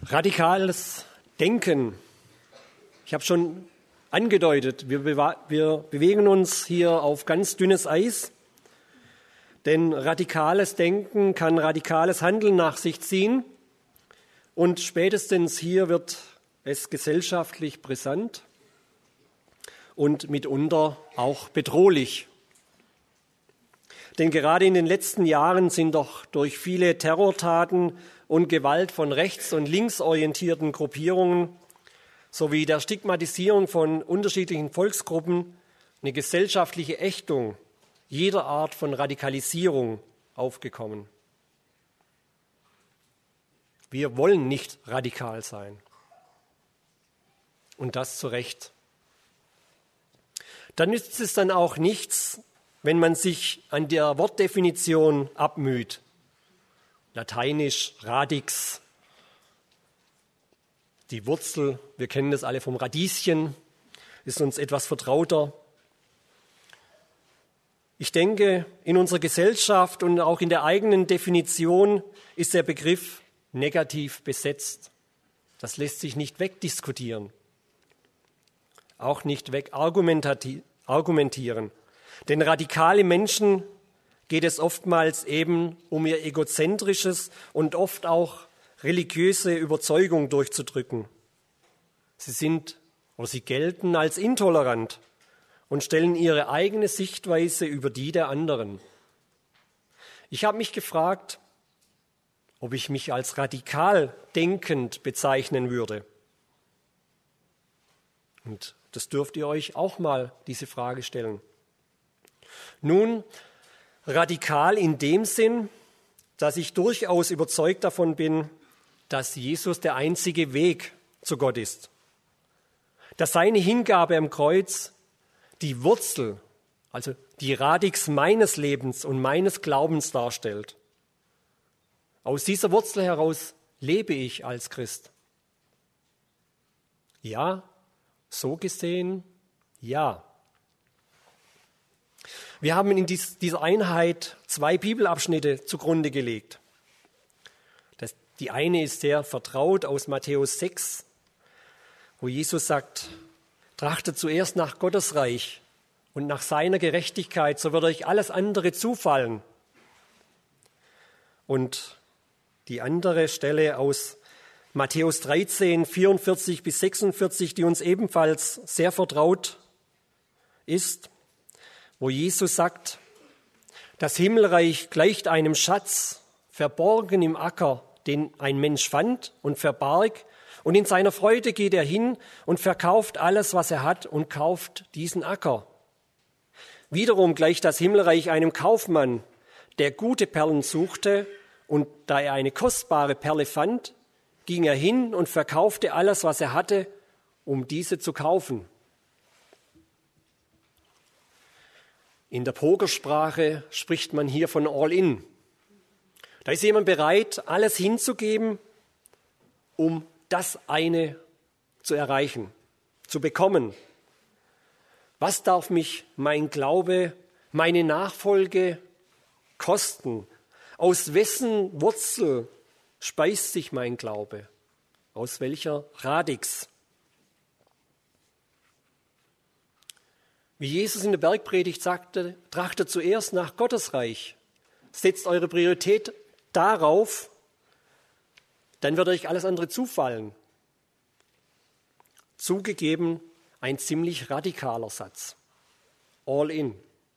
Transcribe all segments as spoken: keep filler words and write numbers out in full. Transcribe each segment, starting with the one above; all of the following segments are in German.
Radikales Denken. Ich habe schon angedeutet, wir, bewa- wir bewegen uns hier auf ganz dünnes Eis, denn radikales Denken kann radikales Handeln nach sich ziehen und spätestens hier wird es gesellschaftlich brisant und mitunter auch bedrohlich. Denn gerade in den letzten Jahren sind doch durch viele Terrortaten und Gewalt von rechts- und linksorientierten Gruppierungen sowie der Stigmatisierung von unterschiedlichen Volksgruppen eine gesellschaftliche Ächtung jeder Art von Radikalisierung aufgekommen. Wir wollen nicht radikal sein. Und das zu Recht. Dann nützt es dann auch nichts, wenn man sich an der Wortdefinition abmüht. Lateinisch radix, die Wurzel, wir kennen das alle vom Radieschen, ist uns etwas vertrauter. Ich denke, in unserer Gesellschaft und auch in der eigenen Definition ist der Begriff negativ besetzt. Das lässt sich nicht wegdiskutieren, auch nicht wegargumentieren. Denn radikale Menschen geht es oftmals eben um ihr egozentrisches und oft auch religiöse Überzeugung durchzudrücken. Sie sind oder sie gelten als intolerant und stellen ihre eigene Sichtweise über die der anderen. Ich habe mich gefragt, ob ich mich als radikal denkend bezeichnen würde. Und das dürft ihr euch auch mal diese Frage stellen. Nun, radikal in dem Sinn, dass ich durchaus überzeugt davon bin, dass Jesus der einzige Weg zu Gott ist. Dass seine Hingabe am Kreuz die Wurzel, also die Radix meines Lebens und meines Glaubens darstellt. Aus dieser Wurzel heraus lebe ich als Christ. Ja, so gesehen, ja. Wir haben in dies, dieser Einheit zwei Bibelabschnitte zugrunde gelegt. Das, die eine ist sehr vertraut aus Matthäus sechs, wo Jesus sagt, trachtet zuerst nach Gottes Reich und nach seiner Gerechtigkeit, so wird euch alles andere zufallen. Und die andere Stelle aus Matthäus dreizehn, vierundvierzig bis sechsundvierzig, die uns ebenfalls sehr vertraut ist, wo Jesus sagt, das Himmelreich gleicht einem Schatz, verborgen im Acker, den ein Mensch fand und verbarg, und in seiner Freude geht er hin und verkauft alles, was er hat, und kauft diesen Acker. Wiederum gleicht das Himmelreich einem Kaufmann, der gute Perlen suchte, und da er eine kostbare Perle fand, ging er hin und verkaufte alles, was er hatte, um diese zu kaufen. In der Pokersprache spricht man hier von All-in. Da ist jemand bereit, alles hinzugeben, um das eine zu erreichen, zu bekommen. Was darf mich mein Glaube, meine Nachfolge kosten? Aus wessen Wurzel speist sich mein Glaube? Aus welcher Radix? Wie Jesus in der Bergpredigt sagte, trachtet zuerst nach Gottes Reich. Setzt eure Priorität darauf, dann wird euch alles andere zufallen. Zugegeben, ein ziemlich radikaler Satz. All in.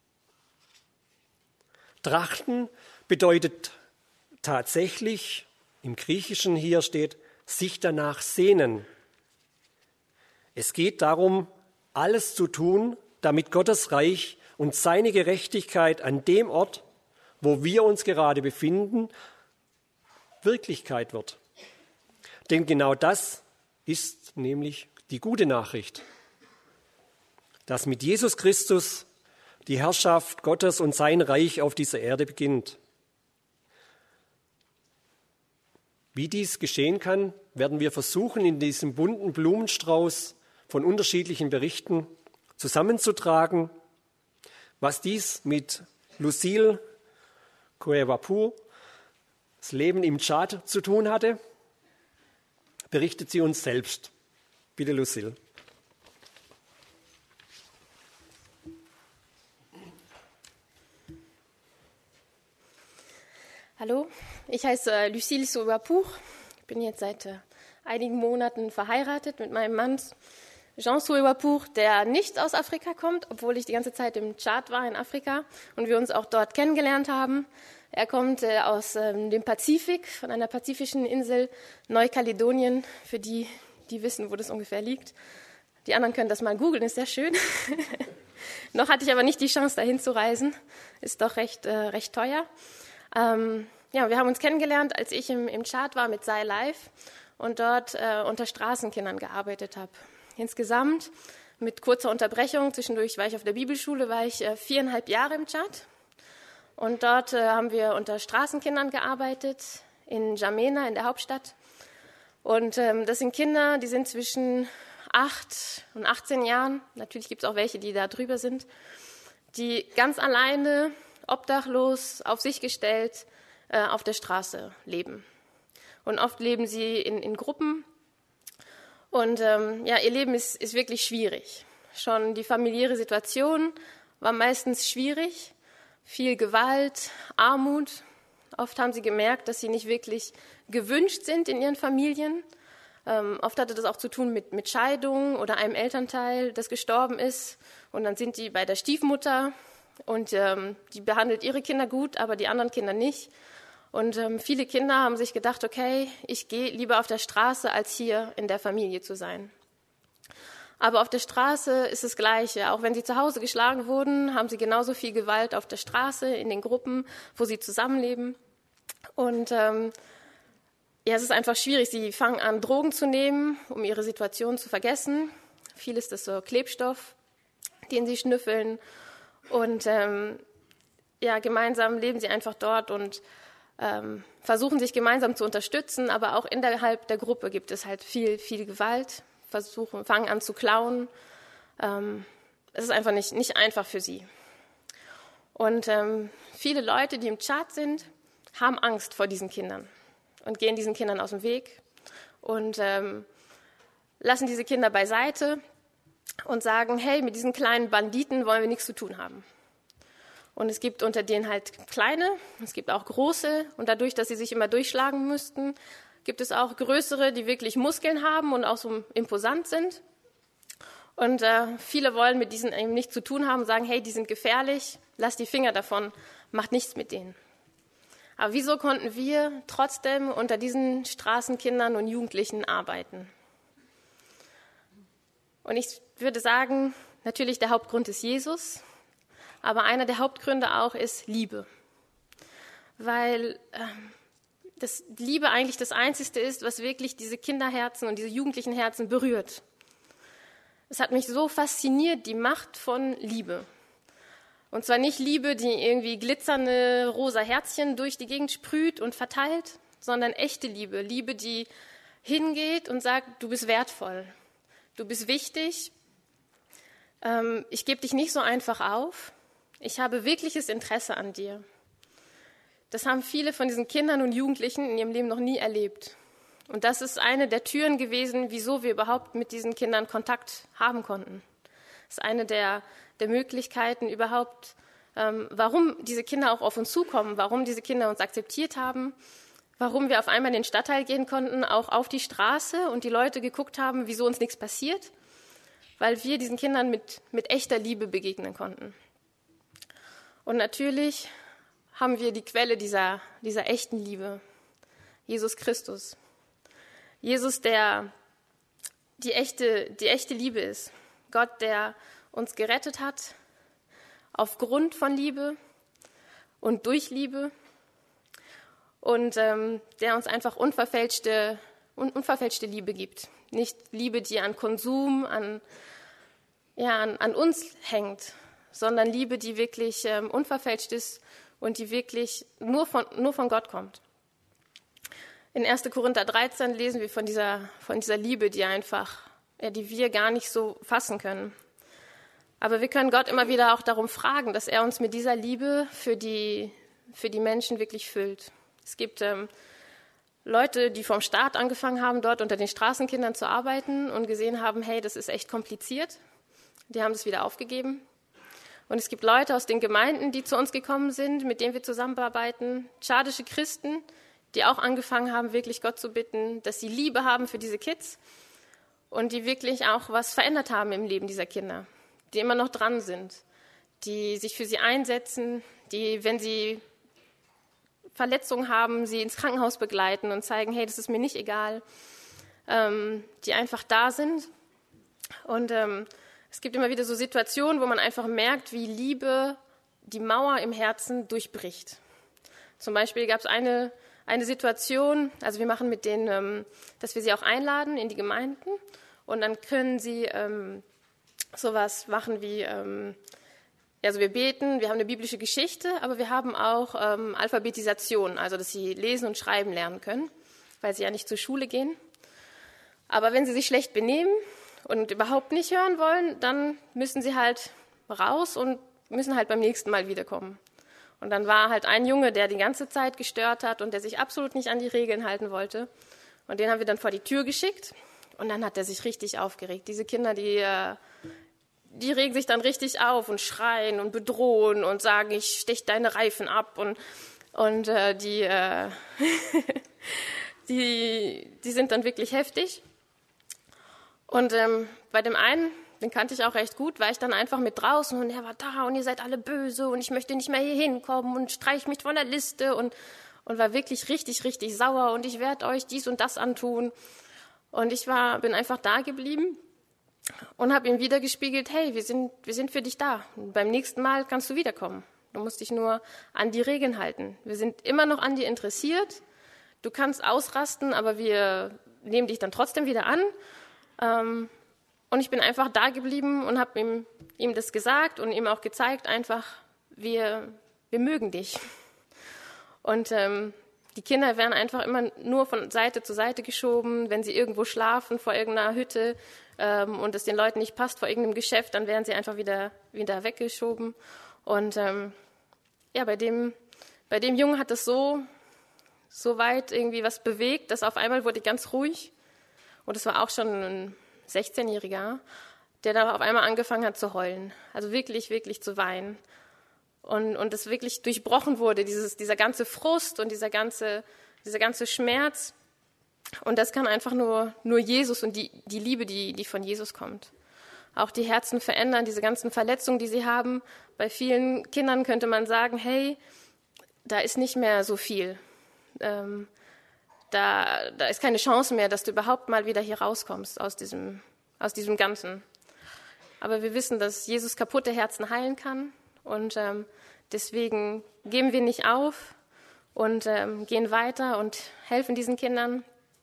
Trachten bedeutet tatsächlich, im Griechischen hier steht, sich danach sehnen. Es geht darum, alles zu tun, damit Gottes Reich und seine Gerechtigkeit an dem Ort, wo wir uns gerade befinden, Wirklichkeit wird. Denn genau das ist nämlich die gute Nachricht, dass mit Jesus Christus die Herrschaft Gottes und sein Reich auf dieser Erde beginnt. Wie dies geschehen kann, werden wir versuchen, in diesem bunten Blumenstrauß von unterschiedlichen Berichten zusammenzutragen, was dies mit Lucille Kouévapou, das Leben im Tschad, zu tun hatte, berichtet sie uns selbst. Bitte, Lucille. Hallo, ich heiße äh, Lucille Sauvapour. Ich bin jetzt seit äh, einigen Monaten verheiratet mit meinem Mann Jean Sauvapour, der nicht aus Afrika kommt, obwohl ich die ganze Zeit im Tschad war in Afrika und wir uns auch dort kennengelernt haben. Er kommt äh, aus ähm, dem Pazifik, von einer pazifischen Insel Neukaledonien, für die, die wissen, wo das ungefähr liegt. Die anderen können das mal googeln, ist sehr schön. Noch hatte ich aber nicht die Chance, dahin zu reisen. Ist doch recht, äh, recht teuer. Ähm, ja, wir haben uns kennengelernt, als ich im, im Tschad war mit Sei Live und dort äh, unter Straßenkindern gearbeitet habe. Insgesamt mit kurzer Unterbrechung, zwischendurch war ich auf der Bibelschule, war ich äh, viereinhalb Jahre im Tschad. Und dort äh, haben wir unter Straßenkindern gearbeitet, in N'Djamena, in der Hauptstadt. Und ähm, das sind Kinder, die sind zwischen acht und achtzehn Jahren. Natürlich gibt es auch welche, die da drüber sind, die ganz alleine, obdachlos, auf sich gestellt, äh, auf der Straße leben. Und oft leben sie in, in Gruppen. Und ähm, ja, ihr Leben ist, ist wirklich schwierig. Schon die familiäre Situation war meistens schwierig. Viel Gewalt, Armut. Oft haben sie gemerkt, dass sie nicht wirklich gewünscht sind in ihren Familien. Ähm, oft hatte das auch zu tun mit, mit Scheidung oder einem Elternteil, das gestorben ist. Und dann sind die bei der Stiefmutter. Und ähm, die behandelt ihre Kinder gut, aber die anderen Kinder nicht. Und ähm, viele Kinder haben sich gedacht, okay, ich gehe lieber auf der Straße, als hier in der Familie zu sein. Aber auf der Straße ist das Gleiche. Auch wenn sie zu Hause geschlagen wurden, haben sie genauso viel Gewalt auf der Straße, in den Gruppen, wo sie zusammenleben. Und ähm, ja, es ist einfach schwierig. Sie fangen an, Drogen zu nehmen, um ihre Situation zu vergessen. Viel ist das so Klebstoff, den sie schnüffeln. Und ähm, ja, gemeinsam leben sie einfach dort und ähm, versuchen sich gemeinsam zu unterstützen. Aber auch innerhalb der Gruppe gibt es halt viel, viel Gewalt. Versuchen, fangen an zu klauen. Ähm, es ist einfach nicht, nicht einfach für sie. Und ähm, viele Leute, die im Tschad sind, haben Angst vor diesen Kindern und gehen diesen Kindern aus dem Weg und ähm, lassen diese Kinder beiseite und sagen, hey, mit diesen kleinen Banditen wollen wir nichts zu tun haben. Und es gibt unter denen halt kleine, es gibt auch große. Und dadurch, dass sie sich immer durchschlagen müssten, gibt es auch größere, die wirklich Muskeln haben und auch so imposant sind. Und äh, viele wollen mit diesen eben nichts zu tun haben, sagen, hey, die sind gefährlich, lass die Finger davon, macht nichts mit denen. Aber wieso konnten wir trotzdem unter diesen Straßenkindern und Jugendlichen arbeiten? Und ich würde sagen, natürlich der Hauptgrund ist Jesus, aber einer der Hauptgründe auch ist Liebe. Weil äh, das Liebe eigentlich das Einzige ist, was wirklich diese Kinderherzen und diese jugendlichen Herzen berührt. Es hat mich so fasziniert, die Macht von Liebe. Und zwar nicht Liebe, die irgendwie glitzernde rosa Herzchen durch die Gegend sprüht und verteilt, sondern echte Liebe. Liebe, die hingeht und sagt, du bist wertvoll, du bist wichtig, ähm, ich gebe dich nicht so einfach auf, ich habe wirkliches Interesse an dir. Das haben viele von diesen Kindern und Jugendlichen in ihrem Leben noch nie erlebt. Und das ist eine der Türen gewesen, wieso wir überhaupt mit diesen Kindern Kontakt haben konnten. Das ist eine der, der Möglichkeiten überhaupt, ähm, warum diese Kinder auch auf uns zukommen, warum diese Kinder uns akzeptiert haben, warum wir auf einmal in den Stadtteil gehen konnten, auch auf die Straße und die Leute geguckt haben, wieso uns nichts passiert, weil wir diesen Kindern mit, mit echter Liebe begegnen konnten. Und natürlich haben wir die Quelle dieser, dieser echten Liebe, Jesus Christus. Jesus, der die echte, die echte Liebe ist. Gott, der uns gerettet hat, aufgrund von Liebe und durch Liebe. Und ähm, der uns einfach unverfälschte, un, unverfälschte Liebe gibt. Nicht Liebe, die an Konsum, an, ja, an, an uns hängt, sondern Liebe, die wirklich ähm, unverfälscht ist und die wirklich nur von, nur von Gott kommt. In erster Korinther dreizehn lesen wir von dieser, von dieser Liebe, die einfach, ja, die wir gar nicht so fassen können. Aber wir können Gott immer wieder auch darum fragen, dass er uns mit dieser Liebe für die, für die Menschen wirklich füllt. Es gibt ähm, Leute, die vom Staat angefangen haben, dort unter den Straßenkindern zu arbeiten und gesehen haben, hey, das ist echt kompliziert. Die haben das wieder aufgegeben. Und es gibt Leute aus den Gemeinden, die zu uns gekommen sind, mit denen wir zusammenarbeiten, tschadische Christen, die auch angefangen haben, wirklich Gott zu bitten, dass sie Liebe haben für diese Kids und die wirklich auch was verändert haben im Leben dieser Kinder, die immer noch dran sind, die sich für sie einsetzen, die, wenn sie Verletzungen haben, sie ins Krankenhaus begleiten und zeigen, hey, das ist mir nicht egal, ähm, die einfach da sind. Und ähm, es gibt immer wieder so Situationen, wo man einfach merkt, wie Liebe die Mauer im Herzen durchbricht. Zum Beispiel gab es eine, eine Situation, also wir machen mit denen, ähm, dass wir sie auch einladen in die Gemeinden und dann können sie ähm, sowas machen wie... Ähm, Also wir beten, wir haben eine biblische Geschichte, aber wir haben auch ähm, Alphabetisation, also dass sie lesen und schreiben lernen können, weil sie ja nicht zur Schule gehen. Aber wenn sie sich schlecht benehmen und überhaupt nicht hören wollen, dann müssen sie halt raus und müssen halt beim nächsten Mal wiederkommen. Und dann war halt ein Junge, der die ganze Zeit gestört hat und der sich absolut nicht an die Regeln halten wollte. Und den haben wir dann vor die Tür geschickt und dann hat er sich richtig aufgeregt. Diese Kinder, die... Äh, Die regen sich dann richtig auf und schreien und bedrohen und sagen, ich stech deine Reifen ab. Und, und äh, die, äh, die, die sind dann wirklich heftig. Und ähm, bei dem einen, den kannte ich auch recht gut, war ich dann einfach mit draußen und er war da und ihr seid alle böse und ich möchte nicht mehr hier hinkommen und streich mich von der Liste und, und war wirklich richtig, richtig sauer und ich werde euch dies und das antun. Und ich war, bin einfach da geblieben. Und habe ihm wieder gespiegelt, hey, wir sind, wir sind für dich da. Und beim nächsten Mal kannst du wiederkommen. Du musst dich nur an die Regeln halten. Wir sind immer noch an dir interessiert. Du kannst ausrasten, aber wir nehmen dich dann trotzdem wieder an. Ähm, und ich bin einfach da geblieben und habe ihm, ihm das gesagt und ihm auch gezeigt, einfach, wir, wir mögen dich. Und ähm, die Kinder werden einfach immer nur von Seite zu Seite geschoben, wenn sie irgendwo schlafen vor irgendeiner Hütte ähm, und es den Leuten nicht passt vor irgendeinem Geschäft, dann werden sie einfach wieder, wieder weggeschoben. Und ähm, ja, bei dem, bei dem Jungen hat es so, so weit irgendwie was bewegt, dass auf einmal wurde ich ganz ruhig. Und es war auch schon ein sechzehnjähriger, der dann auf einmal angefangen hat zu heulen. Also wirklich, wirklich zu weinen. Und, und es wirklich durchbrochen wurde, dieses, dieser ganze Frust und dieser ganze, dieser ganze Schmerz. Und das kann einfach nur, nur Jesus und die, die Liebe, die, die von Jesus kommt. Auch die Herzen verändern, diese ganzen Verletzungen, die sie haben. Bei vielen Kindern könnte man sagen, hey, da ist nicht mehr so viel. Ähm, da, da ist keine Chance mehr, dass du überhaupt mal wieder hier rauskommst aus diesem, aus diesem Ganzen. Aber wir wissen, dass Jesus kaputte Herzen heilen kann. Und ähm, deswegen geben wir nicht auf und ähm, gehen weiter und helfen diesen Kindern.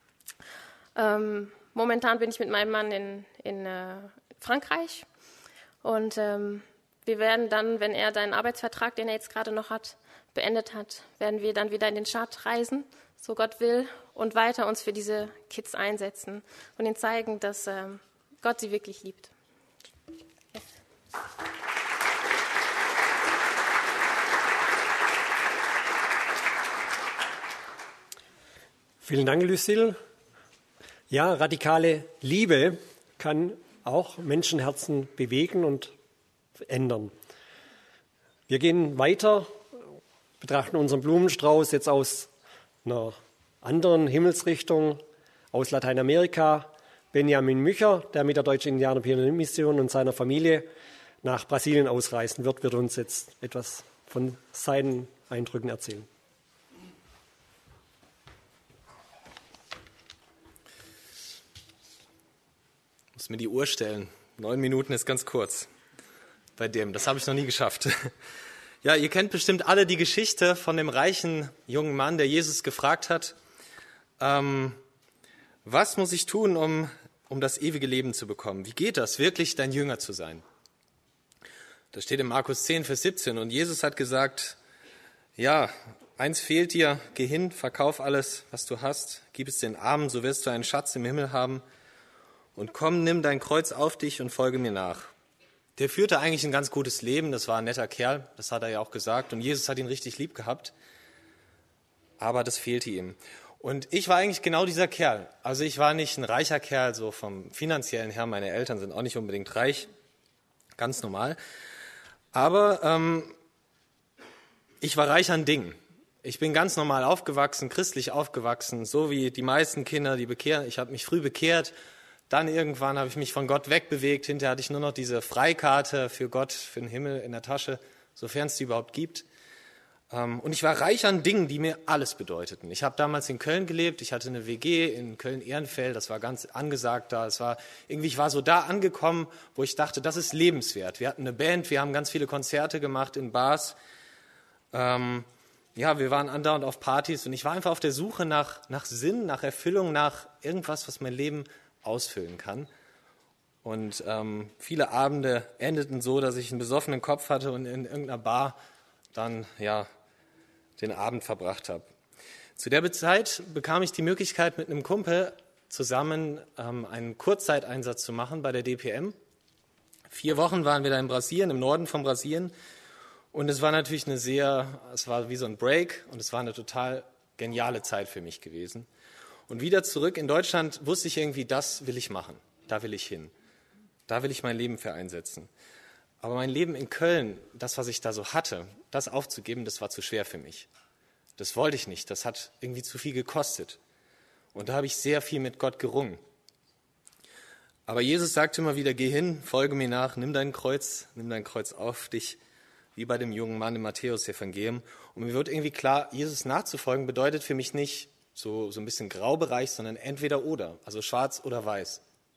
Ähm, momentan bin ich mit meinem Mann in, in äh, Frankreich. Und ähm, wir werden dann, wenn er seinen Arbeitsvertrag, den er jetzt gerade noch hat, beendet hat, werden wir dann wieder in den Tschad reisen, so Gott will, und weiter uns für diese Kids einsetzen und ihnen zeigen, dass ähm, Gott sie wirklich liebt. Yes. Vielen Dank, Lucille. Ja, radikale Liebe kann auch Menschenherzen bewegen und ändern. Wir gehen weiter, betrachten unseren Blumenstrauß jetzt aus einer anderen Himmelsrichtung, aus Lateinamerika. Benjamin Mücher, der mit der Deutschen Indianerpioniermission und seiner Familie nach Brasilien ausreisen wird, wird uns jetzt etwas von seinen Eindrücken erzählen. Ich muss mir die Uhr stellen. Neun Minuten ist ganz kurz bei dem. Das habe ich noch nie geschafft. Ja, ihr kennt bestimmt alle die Geschichte von dem reichen jungen Mann, der Jesus gefragt hat, ähm, was muss ich tun, um, um das ewige Leben zu bekommen? Wie geht das, wirklich dein Jünger zu sein? Das steht in Markus zehn, Vers siebzehn. Und Jesus hat gesagt, ja, eins fehlt dir, geh hin, verkauf alles, was du hast, gib es den Armen, so wirst du einen Schatz im Himmel haben. Und komm, nimm dein Kreuz auf dich und folge mir nach. Der führte eigentlich ein ganz gutes Leben, das war ein netter Kerl, das hat er ja auch gesagt. Und Jesus hat ihn richtig lieb gehabt, aber das fehlte ihm. Und ich war eigentlich genau dieser Kerl. Also ich war nicht ein reicher Kerl, so vom finanziellen her. Meine Eltern sind auch nicht unbedingt reich, ganz normal. Aber ähm, ich war reich an Dingen. Ich bin ganz normal aufgewachsen, christlich aufgewachsen, so wie die meisten Kinder, die bekehren. Ich habe mich früh bekehrt, dann irgendwann habe ich mich von Gott wegbewegt. Hinterher hatte ich nur noch diese Freikarte für Gott, für den Himmel in der Tasche, sofern es die überhaupt gibt. Und ich war reich an Dingen, die mir alles bedeuteten. Ich habe damals in Köln gelebt, ich hatte eine W G in Köln-Ehrenfeld, das war ganz angesagt da. Es war, irgendwie, ich war so da angekommen, wo ich dachte, das ist lebenswert. Wir hatten eine Band, wir haben ganz viele Konzerte gemacht in Bars. Ähm, ja, wir waren andauernd auf Partys und ich war einfach auf der Suche nach, nach Sinn, nach Erfüllung, nach irgendwas, was mein Leben ausfüllen kann. Und ähm, viele Abende endeten so, dass ich einen besoffenen Kopf hatte und in irgendeiner Bar dann, ja, den Abend verbracht habe. Zu der Zeit bekam ich die Möglichkeit, mit einem Kumpel zusammen ähm, einen Kurzzeiteinsatz zu machen bei der D P M. Vier Wochen waren wir da in Brasilien, im Norden von Brasilien. Und es war natürlich eine sehr, es war wie so ein Break und es war eine total geniale Zeit für mich gewesen. Und wieder zurück in Deutschland wusste ich irgendwie, das will ich machen, da will ich hin. Da will ich mein Leben für einsetzen. Aber mein Leben in Köln, das, was ich da so hatte, das aufzugeben, das war zu schwer für mich. Das wollte ich nicht, das hat irgendwie zu viel gekostet. Und da habe ich sehr viel mit Gott gerungen. Aber Jesus sagte immer wieder, geh hin, folge mir nach, nimm dein Kreuz, nimm dein Kreuz auf dich, wie bei dem jungen Mann im Matthäus-Evangelium. Und mir wird irgendwie klar, Jesus nachzufolgen bedeutet für mich nicht so, so ein bisschen Graubereich, sondern entweder oder, also schwarz oder weiß.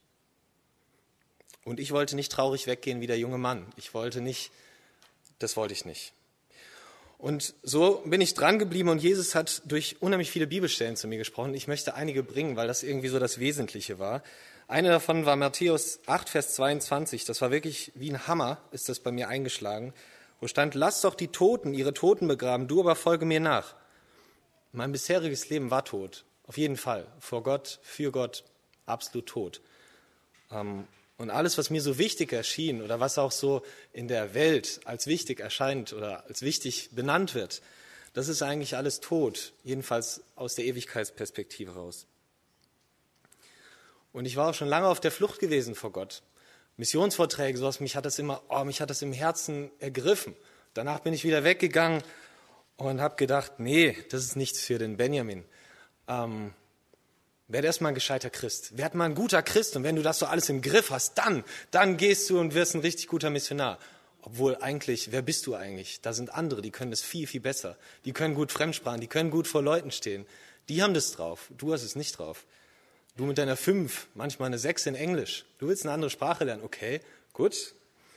Und ich wollte nicht traurig weggehen wie der junge Mann. Ich wollte nicht, das wollte ich nicht. Und so bin ich dran geblieben und Jesus hat durch unheimlich viele Bibelstellen zu mir gesprochen. Ich möchte einige bringen, weil das irgendwie so das Wesentliche war. Eine davon war Matthäus acht, Vers zweiundzwanzig. Das war wirklich wie ein Hammer, ist das bei mir eingeschlagen. Wo stand, lasst doch die Toten ihre Toten begraben, du aber folge mir nach. Mein bisheriges Leben war tot, auf jeden Fall. Vor Gott, für Gott, absolut tot. Ähm, Und alles, was mir so wichtig erschien oder was auch so in der Welt als wichtig erscheint oder als wichtig benannt wird, das ist eigentlich alles tot, jedenfalls aus der Ewigkeitsperspektive raus. Und ich war auch schon lange auf der Flucht gewesen vor Gott. Missionsvorträge, sowas, mich hat das immer, oh, mich hat das im Herzen ergriffen. Danach bin ich wieder weggegangen und habe gedacht, nee, das ist nichts für den Benjamin. Ähm, Werde erstmal ein gescheiter Christ. Werd mal ein guter Christ. Und wenn du das so alles im Griff hast, dann, dann gehst du und wirst ein richtig guter Missionar. Obwohl eigentlich, wer bist du eigentlich? Da sind andere, die können das viel, viel besser. Die können gut Fremdsprachen, die können gut vor Leuten stehen. Die haben das drauf. Du hast es nicht drauf. Du mit deiner fünf, manchmal eine sechs in Englisch. Du willst eine andere Sprache lernen. Okay, gut.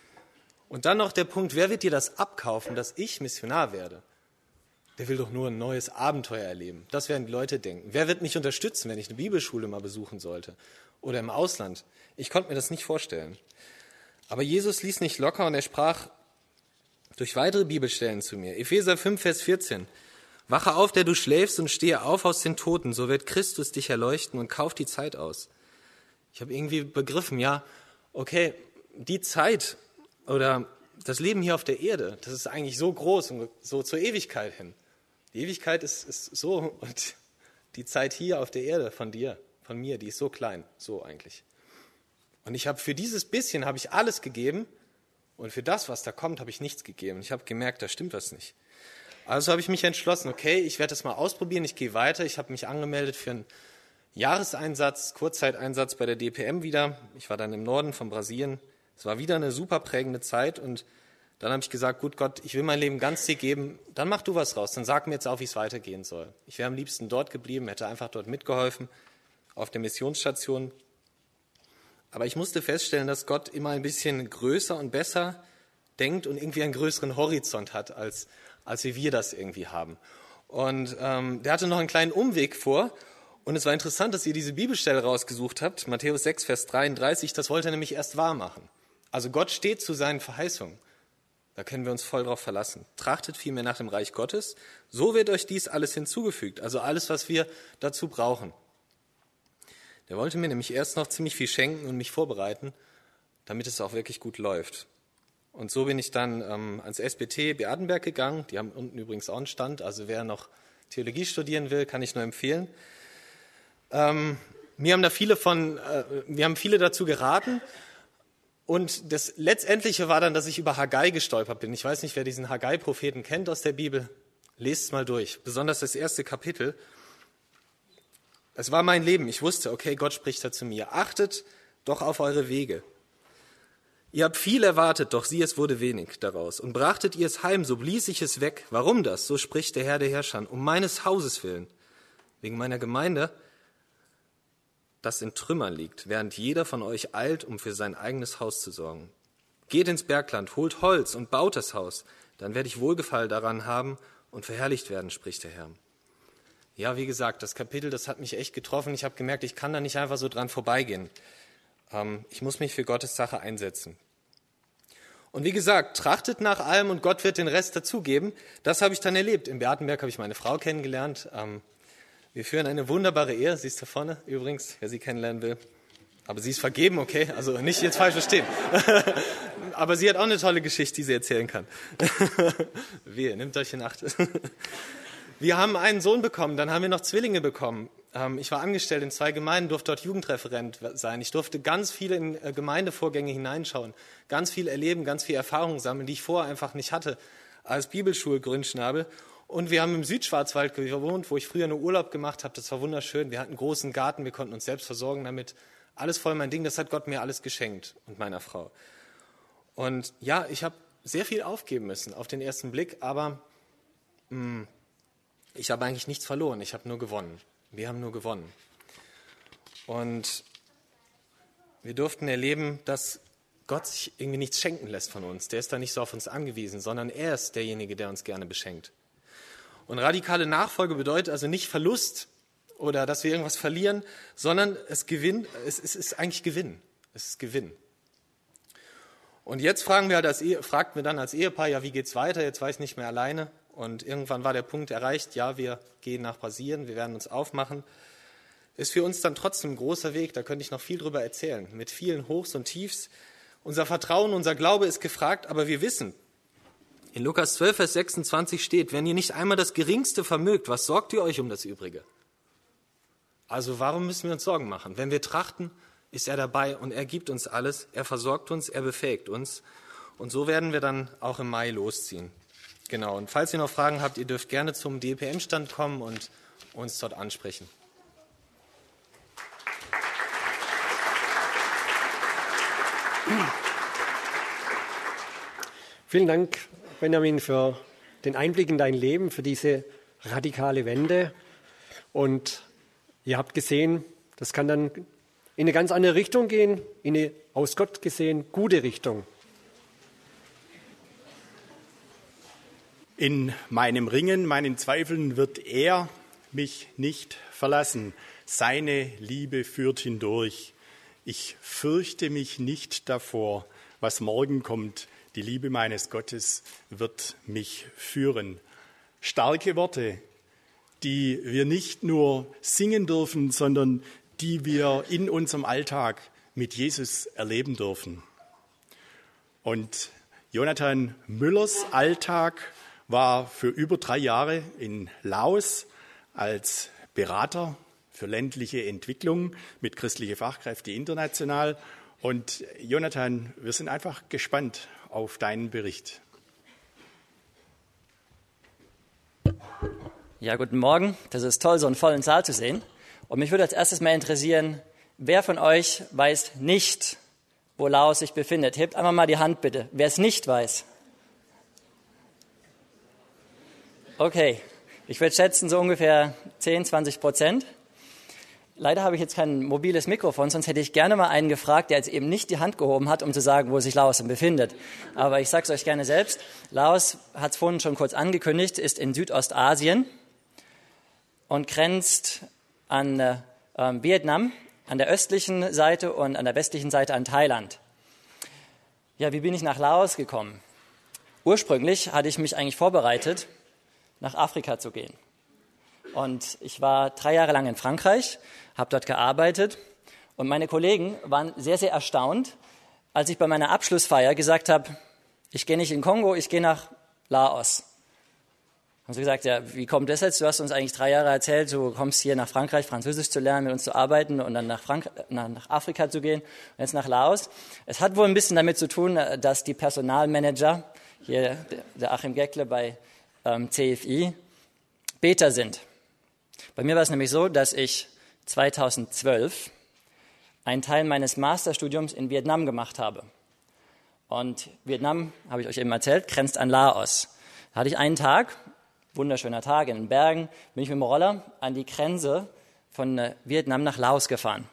Und dann noch der Punkt, wer wird dir das abkaufen, dass ich Missionar werde? Der will doch nur ein neues Abenteuer erleben. Das werden die Leute denken. Wer wird mich unterstützen, wenn ich eine Bibelschule mal besuchen sollte? Oder im Ausland? Ich konnte mir das nicht vorstellen. Aber Jesus ließ nicht locker und er sprach durch weitere Bibelstellen zu mir. Epheser fünf, Vers vierzehn. Wache auf, der du schläfst, und stehe auf aus den Toten, so wird Christus dich erleuchten und kauf die Zeit aus. Ich habe irgendwie begriffen, ja, okay, die Zeit oder das Leben hier auf der Erde, das ist eigentlich so groß und so zur Ewigkeit hin. Die Ewigkeit ist, ist so und die Zeit hier auf der Erde von dir, von mir, die ist so klein, so eigentlich. Und ich habe für dieses bisschen habe ich alles gegeben und für das, was da kommt, habe ich nichts gegeben. Ich habe gemerkt, da stimmt was nicht. Also habe ich mich entschlossen, okay, ich werde das mal ausprobieren, ich gehe weiter. Ich habe mich angemeldet für einen Jahreseinsatz, Kurzzeiteinsatz bei der D P M wieder. Ich war dann im Norden von Brasilien. Es war wieder eine super prägende Zeit und dann habe ich gesagt, gut Gott, ich will mein Leben ganz dir geben, dann mach du was raus, dann sag mir jetzt auch, wie es weitergehen soll. Ich wäre am liebsten dort geblieben, hätte einfach dort mitgeholfen, auf der Missionsstation. Aber ich musste feststellen, dass Gott immer ein bisschen größer und besser denkt und irgendwie einen größeren Horizont hat, als, als wie wir das irgendwie haben. Und ähm, der hatte noch einen kleinen Umweg vor. Und es war interessant, dass ihr diese Bibelstelle rausgesucht habt, Matthäus sechs, Vers dreiunddreißig, das wollte er nämlich erst wahr machen. Also Gott steht zu seinen Verheißungen. Da können wir uns voll drauf verlassen. Trachtet vielmehr nach dem Reich Gottes, so wird euch dies alles hinzugefügt, also alles, was wir dazu brauchen. Der wollte mir nämlich erst noch ziemlich viel schenken und mich vorbereiten, damit es auch wirklich gut läuft. Und so bin ich dann ähm, ans S B T Beatenberg gegangen. Die haben unten übrigens auch einen Stand, also wer noch Theologie studieren will, kann ich nur empfehlen. Ähm, mir haben da viele von, äh, wir haben viele dazu geraten. Und das Letztendliche war dann, dass ich über Haggai gestolpert bin. Ich weiß nicht, wer diesen Haggai-Propheten kennt aus der Bibel. Lest es mal durch, besonders das erste Kapitel. Es war mein Leben. Ich wusste, okay, Gott spricht da zu mir. Achtet doch auf eure Wege. Ihr habt viel erwartet, doch sieh, es wurde wenig daraus. Und brachtet ihr es heim, so blies ich es weg. Warum das? So spricht der Herr der Herrscher, um meines Hauses willen, wegen meiner Gemeinde, das in Trümmern liegt, während jeder von euch eilt, um für sein eigenes Haus zu sorgen. Geht ins Bergland, holt Holz und baut das Haus, dann werde ich Wohlgefallen daran haben und verherrlicht werden, spricht der Herr. Ja, wie gesagt, das Kapitel, das hat mich echt getroffen. Ich habe gemerkt, ich kann da nicht einfach so dran vorbeigehen. Ähm, ich muss mich für Gottes Sache einsetzen. Und wie gesagt, trachtet nach allem und Gott wird den Rest dazugeben. Das habe ich dann erlebt. In Beatenberg habe ich meine Frau kennengelernt. Ähm, Wir führen eine wunderbare Ehe, sie ist da vorne übrigens, wer sie kennenlernen will. Aber sie ist vergeben, okay, also nicht jetzt falsch verstehen. Aber sie hat auch eine tolle Geschichte, die sie erzählen kann. Wehe, nehmt euch in Acht. Wir haben einen Sohn bekommen, dann haben wir noch Zwillinge bekommen. Ich war angestellt in zwei Gemeinden, durfte dort Jugendreferent sein. Ich durfte ganz viel in Gemeindevorgänge hineinschauen, ganz viel erleben, ganz viel Erfahrung sammeln, die ich vorher einfach nicht hatte als Bibelschulgrünschnabel. Und wir haben im Südschwarzwald gewohnt, wo ich früher nur Urlaub gemacht habe. Das war wunderschön. Wir hatten einen großen Garten, wir konnten uns selbst versorgen damit. Alles voll mein Ding, das hat Gott mir alles geschenkt und meiner Frau. Und ja, ich habe sehr viel aufgeben müssen auf den ersten Blick, aber mh, ich habe eigentlich nichts verloren. Ich habe nur gewonnen. Wir haben nur gewonnen. Und wir durften erleben, dass Gott sich irgendwie nichts schenken lässt von uns. Der ist da nicht so auf uns angewiesen, sondern er ist derjenige, der uns gerne beschenkt. Und radikale Nachfolge bedeutet also nicht Verlust oder dass wir irgendwas verlieren, sondern es, Gewinn, es, es ist eigentlich Gewinn. Es ist Gewinn. Und jetzt fragen wir halt als Ehe, fragt mir dann als Ehepaar, ja, wie geht's weiter? Jetzt war ich nicht mehr alleine. Und irgendwann war der Punkt erreicht, ja, wir gehen nach Brasilien, wir werden uns aufmachen. Ist für uns dann trotzdem ein großer Weg, da könnte ich noch viel drüber erzählen, mit vielen Hochs und Tiefs. Unser Vertrauen, unser Glaube ist gefragt, aber wir wissen, in Lukas zwölf, Vers sechsundzwanzig steht, wenn ihr nicht einmal das Geringste vermögt, was sorgt ihr euch um das Übrige? Also warum müssen wir uns Sorgen machen? Wenn wir trachten, ist er dabei und er gibt uns alles, er versorgt uns, er befähigt uns. Und so werden wir dann auch im Mai losziehen. Genau, und falls ihr noch Fragen habt, ihr dürft gerne zum D P M-Stand kommen und uns dort ansprechen. Vielen Dank, Benjamin, für den Einblick in dein Leben, für diese radikale Wende. Und ihr habt gesehen, das kann dann in eine ganz andere Richtung gehen, in eine aus Gott gesehen gute Richtung. In meinem Ringen, meinen Zweifeln wird er mich nicht verlassen. Seine Liebe führt hindurch. Ich fürchte mich nicht davor, was morgen kommt. Die Liebe meines Gottes wird mich führen. Starke Worte, die wir nicht nur singen dürfen, sondern die wir in unserem Alltag mit Jesus erleben dürfen. Und Jonathan Müllers Alltag war für über drei Jahre in Laos als Berater für ländliche Entwicklung mit Christliche Fachkräfte international. Und Jonathan, wir sind einfach gespannt auf deinen Bericht. Ja, guten Morgen. Das ist toll, so einen vollen Saal zu sehen. Und mich würde als erstes mal interessieren, wer von euch weiß nicht, wo Laos sich befindet? Hebt einmal mal die Hand bitte. Wer es nicht weiß? Okay, ich würde schätzen so ungefähr zehn, zwanzig Prozent. Leider habe ich jetzt kein mobiles Mikrofon, sonst hätte ich gerne mal einen gefragt, der jetzt eben nicht die Hand gehoben hat, um zu sagen, wo sich Laos denn befindet. Aber ich sage es euch gerne selbst. Laos, hat es vorhin schon kurz angekündigt, ist in Südostasien und grenzt an äh, Vietnam, an der östlichen Seite und an der westlichen Seite an Thailand. Ja, wie bin ich nach Laos gekommen? Ursprünglich hatte ich mich eigentlich vorbereitet, nach Afrika zu gehen. Und ich war drei Jahre lang in Frankreich, habe dort gearbeitet und meine Kollegen waren sehr, sehr erstaunt, als ich bei meiner Abschlussfeier gesagt habe, ich gehe nicht in Kongo, ich gehe nach Laos. Haben sie gesagt, ja, wie kommt das jetzt? Du hast uns eigentlich drei Jahre erzählt, du kommst hier nach Frankreich, Französisch zu lernen, mit uns zu arbeiten und dann nach, Frank- nach, nach Afrika zu gehen und jetzt nach Laos. Es hat wohl ein bisschen damit zu tun, dass die Personalmanager, hier der Achim Geckle bei ähm, C F I, Beter sind. Bei mir war es nämlich so, dass ich zweitausendzwölf einen Teil meines Masterstudiums in Vietnam gemacht habe. Und Vietnam, habe ich euch eben erzählt, grenzt an Laos. Da hatte ich einen Tag, wunderschöner Tag in den Bergen, bin ich mit dem Roller an die Grenze von Vietnam nach Laos gefahren.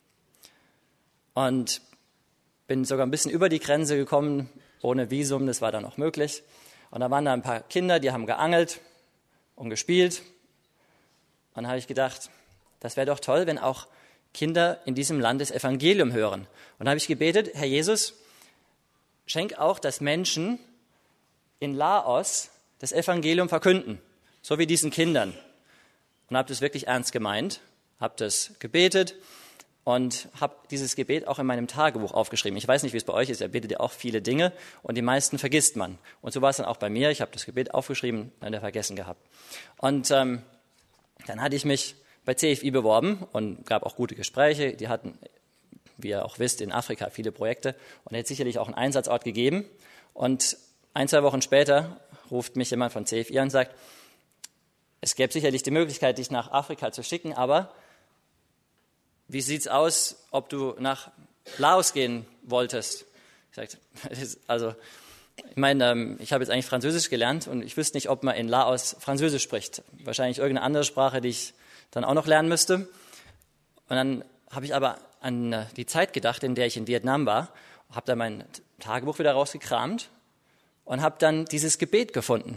Und bin sogar ein bisschen über die Grenze gekommen, ohne Visum, das war dann auch möglich. Und da waren da ein paar Kinder, die haben geangelt und gespielt. Und dann habe ich gedacht, das wäre doch toll, wenn auch Kinder in diesem Land das Evangelium hören. Und dann habe ich gebetet, Herr Jesus, schenk auch, dass Menschen in Laos das Evangelium verkünden, so wie diesen Kindern. Und habe das wirklich ernst gemeint, habe das gebetet und habe dieses Gebet auch in meinem Tagebuch aufgeschrieben. Ich weiß nicht, wie es bei euch ist, ihr betet ja auch viele Dinge und die meisten vergisst man. Und so war es dann auch bei mir. Ich habe das Gebet aufgeschrieben, dann vergessen gehabt. Und ähm, dann hatte ich mich bei C F I beworben und gab auch gute Gespräche. Die hatten, wie ihr auch wisst, in Afrika viele Projekte und hätte sicherlich auch einen Einsatzort gegeben. Und ein, zwei Wochen später ruft mich jemand von C F I an und sagt, es gäbe sicherlich die Möglichkeit, dich nach Afrika zu schicken, aber wie sieht's aus, ob du nach Laos gehen wolltest? Ich sagte, also, ich meine, ich habe jetzt eigentlich Französisch gelernt und ich wüsste nicht, ob man in Laos Französisch spricht. Wahrscheinlich irgendeine andere Sprache, die ich dann auch noch lernen müsste. Und dann habe ich aber an die Zeit gedacht, in der ich in Vietnam war, habe dann mein Tagebuch wieder rausgekramt und habe dann dieses Gebet gefunden.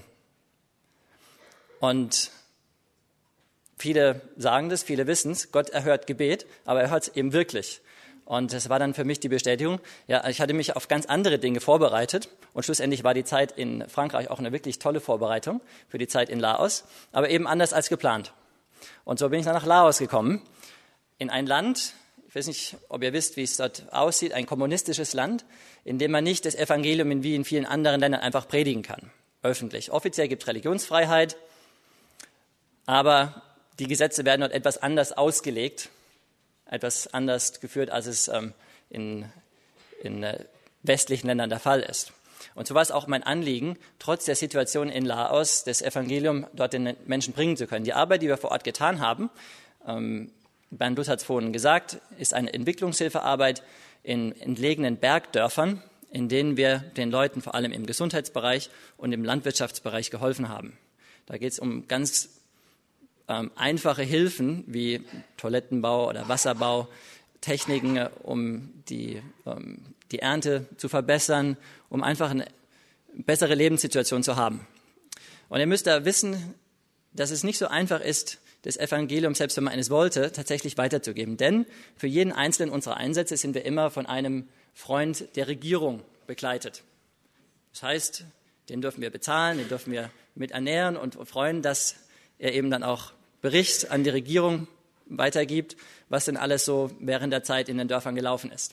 Und viele sagen das, viele wissen es, Gott erhört Gebet, aber er hört es eben wirklich. Und das war dann für mich die Bestätigung, ja, ich hatte mich auf ganz andere Dinge vorbereitet und schlussendlich war die Zeit in Frankreich auch eine wirklich tolle Vorbereitung für die Zeit in Laos, aber eben anders als geplant. Und so bin ich dann nach Laos gekommen, in ein Land, ich weiß nicht, ob ihr wisst, wie es dort aussieht, ein kommunistisches Land, in dem man nicht das Evangelium wie in vielen anderen Ländern einfach predigen kann, öffentlich. Offiziell gibt es Religionsfreiheit, aber die Gesetze werden dort etwas anders ausgelegt, etwas anders geführt, als es ähm, in, in äh, westlichen Ländern der Fall ist. Und so war es auch mein Anliegen, trotz der Situation in Laos das Evangelium dort den Menschen bringen zu können. Die Arbeit, die wir vor Ort getan haben, ähm, Bernd Lutz hat es vorhin gesagt, ist eine Entwicklungshilfearbeit in entlegenen Bergdörfern, in denen wir den Leuten vor allem im Gesundheitsbereich und im Landwirtschaftsbereich geholfen haben. Da geht es um ganz ähm, einfache Hilfen wie Toilettenbau oder Wasserbau, Techniken, um die, um die Ernte zu verbessern, um einfach eine bessere Lebenssituation zu haben. Und ihr müsst da wissen, dass es nicht so einfach ist, das Evangelium, selbst wenn man eines wollte, tatsächlich weiterzugeben. Denn für jeden einzelnen unserer Einsätze sind wir immer von einem Freund der Regierung begleitet. Das heißt, den dürfen wir bezahlen, den dürfen wir mit ernähren und freuen, dass er eben dann auch Bericht an die Regierung weitergibt, was denn alles so während der Zeit in den Dörfern gelaufen ist.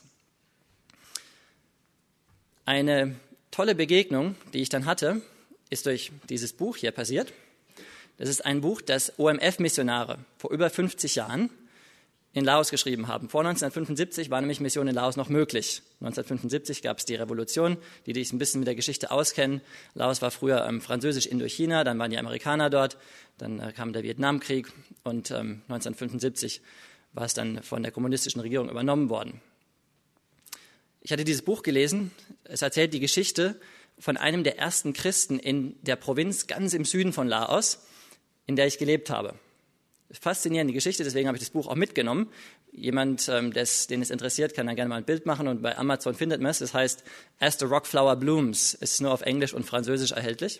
Eine tolle Begegnung, die ich dann hatte, ist durch dieses Buch hier passiert. Das ist ein Buch, das O M F-Missionare vor über fünfzig Jahren in Laos geschrieben haben. Vor neunzehnhundertfünfundsiebzig war nämlich Mission in Laos noch möglich. neunzehnhundertfünfundsiebzig gab es die Revolution, die, die sich ein bisschen mit der Geschichte auskennen. Laos war früher ähm, französisch Indochina, dann waren die Amerikaner dort, dann äh, kam der Vietnamkrieg und ähm, neunzehnhundertfünfundsiebzig war es dann von der kommunistischen Regierung übernommen worden. Ich hatte dieses Buch gelesen, es erzählt die Geschichte von einem der ersten Christen in der Provinz ganz im Süden von Laos, in der ich gelebt habe. Faszinierende Geschichte, deswegen habe ich das Buch auch mitgenommen. Jemand, ähm, des, den es interessiert, kann dann gerne mal ein Bild machen und bei Amazon findet man es. Das heißt As the Rock Flower Blooms, ist nur auf Englisch und Französisch erhältlich.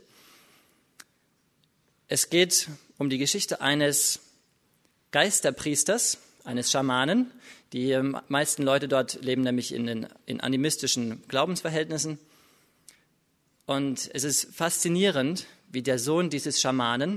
Es geht um die Geschichte eines Geisterpriesters, eines Schamanen. Die ähm, meisten Leute dort leben nämlich in, den, in animistischen Glaubensverhältnissen. Und es ist faszinierend, wie der Sohn dieses Schamanen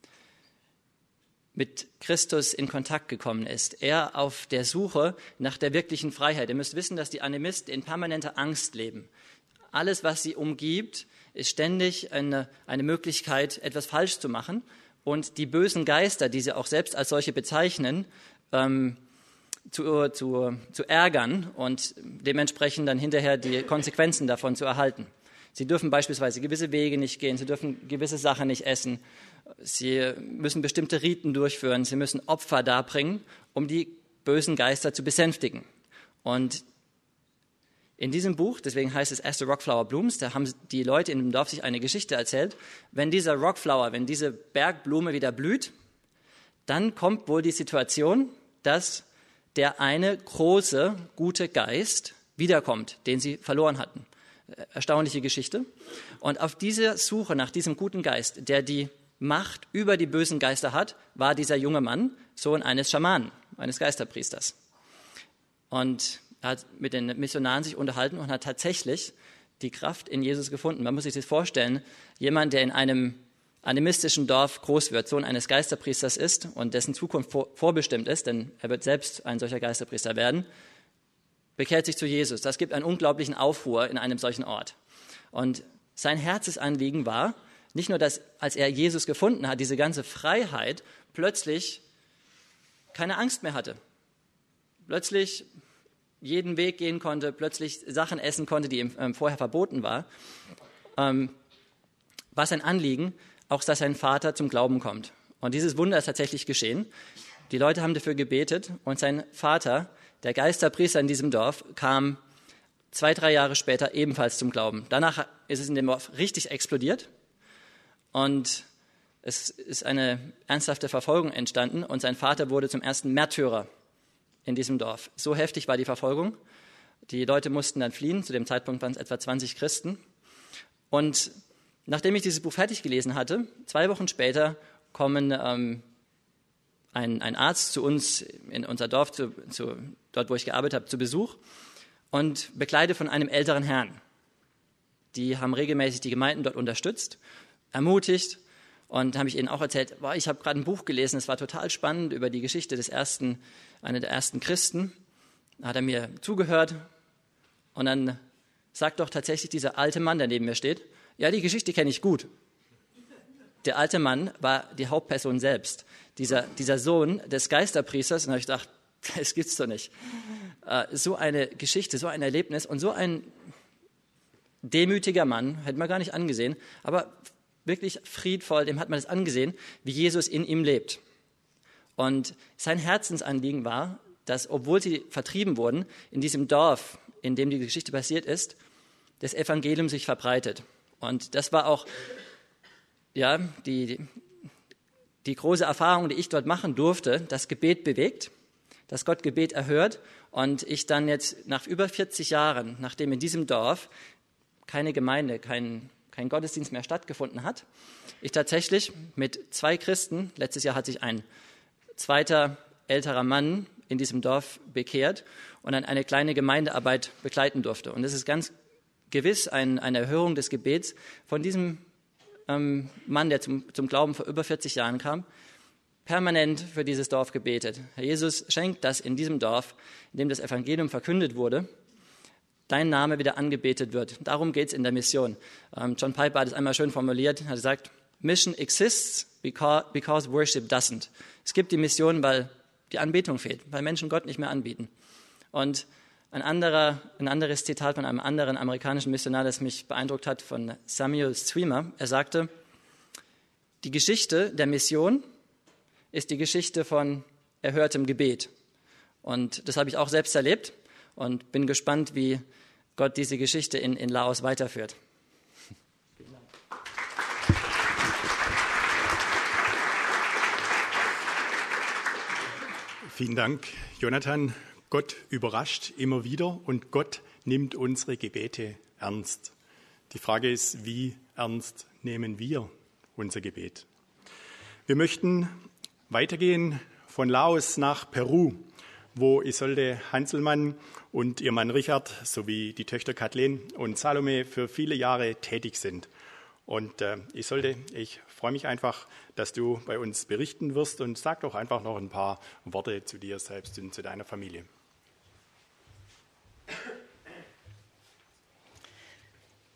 mit Christus in Kontakt gekommen ist. Er auf der Suche nach der wirklichen Freiheit. Ihr müsst wissen, dass die Animisten in permanenter Angst leben. Alles, was sie umgibt, ist ständig eine, eine Möglichkeit, etwas falsch zu machen. Und die bösen Geister, die sie auch selbst als solche bezeichnen, ähm, zu, zu, zu ärgern und dementsprechend dann hinterher die Konsequenzen davon zu erhalten. Sie dürfen beispielsweise gewisse Wege nicht gehen, sie dürfen gewisse Sachen nicht essen, sie müssen bestimmte Riten durchführen, sie müssen Opfer darbringen, um die bösen Geister zu besänftigen. Und in diesem Buch, deswegen heißt es As the Rockflower Blooms, da haben die Leute in dem Dorf sich eine Geschichte erzählt. Wenn dieser Rockflower, wenn diese Bergblume wieder blüht, dann kommt wohl die Situation, dass der eine große, gute Geist wiederkommt, den sie verloren hatten. Erstaunliche Geschichte. Und auf dieser Suche nach diesem guten Geist, der die Macht über die bösen Geister hat, war dieser junge Mann Sohn eines Schamanen, eines Geisterpriesters. Und er hat mit den Missionaren sich unterhalten und hat tatsächlich die Kraft in Jesus gefunden. Man muss sich das vorstellen, jemand, der in einem animistischen Dorf groß wird, Sohn eines Geisterpriesters ist und dessen Zukunft vor, vorbestimmt ist, denn er wird selbst ein solcher Geisterpriester werden, bekehrt sich zu Jesus. Das gibt einen unglaublichen Aufruhr in einem solchen Ort. Und sein Herzensanliegen war, nicht nur, dass als er Jesus gefunden hat, diese ganze Freiheit, plötzlich keine Angst mehr hatte. Plötzlich jeden Weg gehen konnte, plötzlich Sachen essen konnte, die ihm ähm, vorher verboten war, ähm, war sein Anliegen, auch dass sein Vater zum Glauben kommt. Und dieses Wunder ist tatsächlich geschehen. Die Leute haben dafür gebetet und sein Vater, der Geisterpriester in diesem Dorf, kam zwei, drei Jahre später ebenfalls zum Glauben. Danach ist es in dem Dorf richtig explodiert und es ist eine ernsthafte Verfolgung entstanden und sein Vater wurde zum ersten Märtyrer in diesem Dorf. So heftig war die Verfolgung. Die Leute mussten dann fliehen. Zu dem Zeitpunkt waren es etwa zwanzig Christen. Und nachdem ich dieses Buch fertig gelesen hatte, zwei Wochen später kommen ähm, ein, ein Arzt zu uns in unser Dorf, zu, zu, dort wo ich gearbeitet habe, zu Besuch und begleitet von einem älteren Herrn. Die haben regelmäßig die Gemeinden dort unterstützt, ermutigt. Und habe ich ihnen auch erzählt, boah, ich habe gerade ein Buch gelesen, es war total spannend über die Geschichte des ersten, einer der ersten Christen. Da hat er mir zugehört und dann sagt doch tatsächlich dieser alte Mann, der neben mir steht, ja, die Geschichte kenne ich gut. Der alte Mann war die Hauptperson selbst, dieser, dieser Sohn des Geisterpriesters. Und da habe ich gedacht, das gibt's doch nicht. Äh, so eine Geschichte, so ein Erlebnis und so ein demütiger Mann, hätte man gar nicht angesehen, aber wirklich friedvoll, dem hat man das angesehen, wie Jesus in ihm lebt. Und sein Herzensanliegen war, dass, obwohl sie vertrieben wurden, in diesem Dorf, in dem die Geschichte passiert ist, das Evangelium sich verbreitet. Und das war auch ja, die, die große Erfahrung, die ich dort machen durfte, dass Gebet bewegt, dass Gott Gebet erhört. Und ich dann jetzt nach über vierzig Jahren, nachdem in diesem Dorf keine Gemeinde, kein kein Gottesdienst mehr stattgefunden hat, ich tatsächlich mit zwei Christen, letztes Jahr hat sich ein zweiter älterer Mann in diesem Dorf bekehrt und dann eine kleine Gemeindearbeit begleiten durfte. Und das ist ganz gewiss ein, eine Erhörung des Gebets von diesem ähm, Mann, der zum, zum Glauben vor über vierzig Jahren kam, permanent für dieses Dorf gebetet. Herr Jesus, schenkt, dass in diesem Dorf, in dem das Evangelium verkündet wurde, dein Name wieder angebetet wird. Darum geht es in der Mission. Ähm, John Piper hat es einmal schön formuliert, er hat gesagt, Mission exists because, because worship doesn't. Es gibt die Mission, weil die Anbetung fehlt, weil Menschen Gott nicht mehr anbieten. Und ein, anderer, ein anderes Zitat von einem anderen amerikanischen Missionar, das mich beeindruckt hat, von Samuel Streamer, er sagte, die Geschichte der Mission ist die Geschichte von erhörtem Gebet. Und das habe ich auch selbst erlebt und bin gespannt, wie Gott diese Geschichte in, in Laos weiterführt. Vielen Dank, Jonathan. Gott überrascht immer wieder und Gott nimmt unsere Gebete ernst. Die Frage ist, wie ernst nehmen wir unser Gebet? Wir möchten weitergehen von Laos nach Peru, wo Isolde Hanselmann und ihr Mann Richard sowie die Töchter Kathleen und Salome für viele Jahre tätig sind. Und äh, Isolde, ich freue mich einfach, dass du bei uns berichten wirst und sag doch einfach noch ein paar Worte zu dir selbst und zu deiner Familie.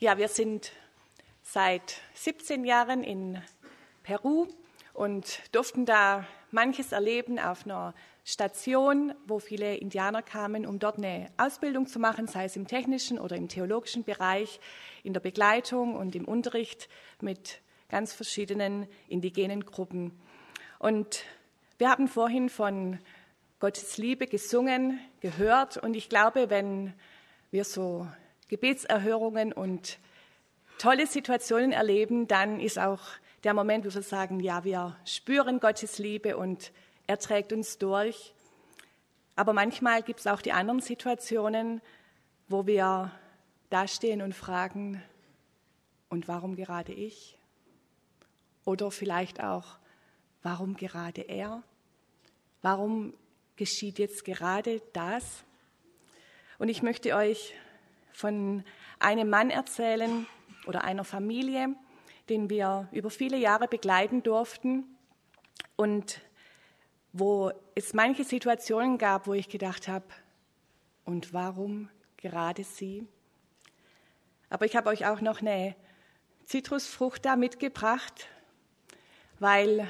Ja, wir sind seit siebzehn Jahren in Peru und durften da manches erleben auf einer Station, wo viele Indianer kamen, um dort eine Ausbildung zu machen, sei es im technischen oder im theologischen Bereich, in der Begleitung und im Unterricht mit ganz verschiedenen indigenen Gruppen. Und wir haben vorhin von Gottes Liebe gesungen, gehört, und ich glaube, wenn wir so Gebetserhörungen und tolle Situationen erleben, dann ist auch der Moment, wo wir sagen, ja, wir spüren Gottes Liebe und er trägt uns durch. Aber manchmal gibt es auch die anderen Situationen, wo wir dastehen und fragen, und warum gerade ich? Oder vielleicht auch, warum gerade er? Warum geschieht jetzt gerade das? Und ich möchte euch von einem Mann erzählen oder einer Familie, den wir über viele Jahre begleiten durften und wo es manche Situationen gab, wo ich gedacht habe, und warum gerade sie? Aber ich habe euch auch noch eine Zitrusfrucht da mitgebracht, weil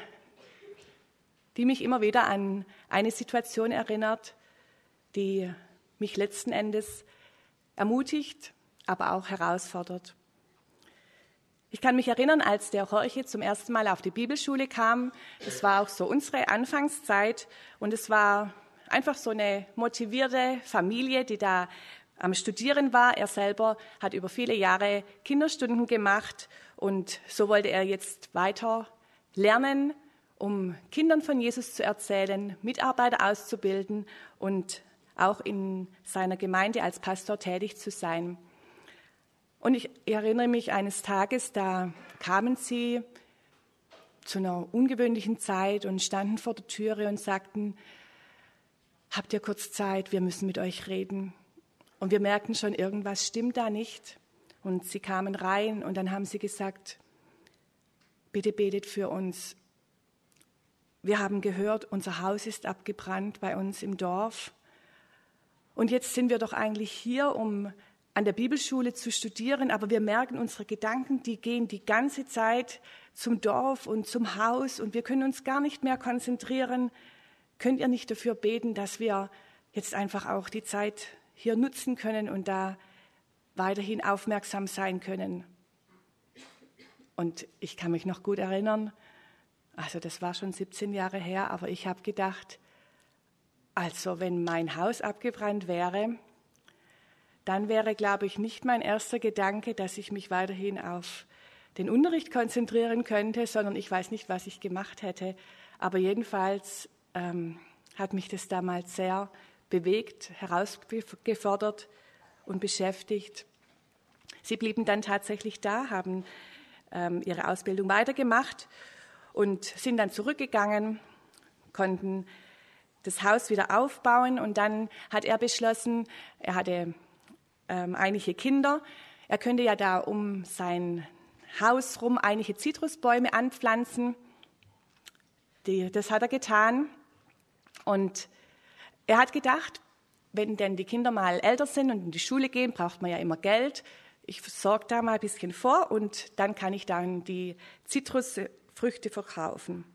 die mich immer wieder an eine Situation erinnert, die mich letzten Endes ermutigt, aber auch herausfordert. Ich kann mich erinnern, als der Jorge zum ersten Mal auf die Bibelschule kam, das war auch so unsere Anfangszeit und es war einfach so eine motivierte Familie, die da am Studieren war. Er selber hat über viele Jahre Kinderstunden gemacht und so wollte er jetzt weiter lernen, um Kindern von Jesus zu erzählen, Mitarbeiter auszubilden und auch in seiner Gemeinde als Pastor tätig zu sein. Und ich erinnere mich eines Tages, da kamen sie zu einer ungewöhnlichen Zeit und standen vor der Türe und sagten, habt ihr kurz Zeit, wir müssen mit euch reden. Und wir merkten schon, irgendwas stimmt da nicht. Und sie kamen rein und dann haben sie gesagt, bitte betet für uns. Wir haben gehört, unser Haus ist abgebrannt bei uns im Dorf. Und jetzt sind wir doch eigentlich hier, um an der Bibelschule zu studieren, aber wir merken, unsere Gedanken, die gehen die ganze Zeit zum Dorf und zum Haus und wir können uns gar nicht mehr konzentrieren. Könnt ihr nicht dafür beten, dass wir jetzt einfach auch die Zeit hier nutzen können und da weiterhin aufmerksam sein können? Und ich kann mich noch gut erinnern, also das war schon siebzehn Jahre her, aber ich habe gedacht, also wenn mein Haus abgebrannt wäre, dann wäre, glaube ich, nicht mein erster Gedanke, dass ich mich weiterhin auf den Unterricht konzentrieren könnte, sondern ich weiß nicht, was ich gemacht hätte. Aber jedenfalls ähm, hat mich das damals sehr bewegt, herausgefordert und beschäftigt. Sie blieben dann tatsächlich da, haben ähm, ihre Ausbildung weitergemacht und sind dann zurückgegangen, konnten das Haus wieder aufbauen und dann hat er beschlossen, er hatte ähm, einige Kinder, er könnte ja da um sein Haus rum einige Zitrusbäume anpflanzen. Die, das hat er getan und er hat gedacht, wenn denn die Kinder mal älter sind und in die Schule gehen, braucht man ja immer Geld. Ich sorge da mal ein bisschen vor und dann kann ich dann die Zitrusfrüchte verkaufen.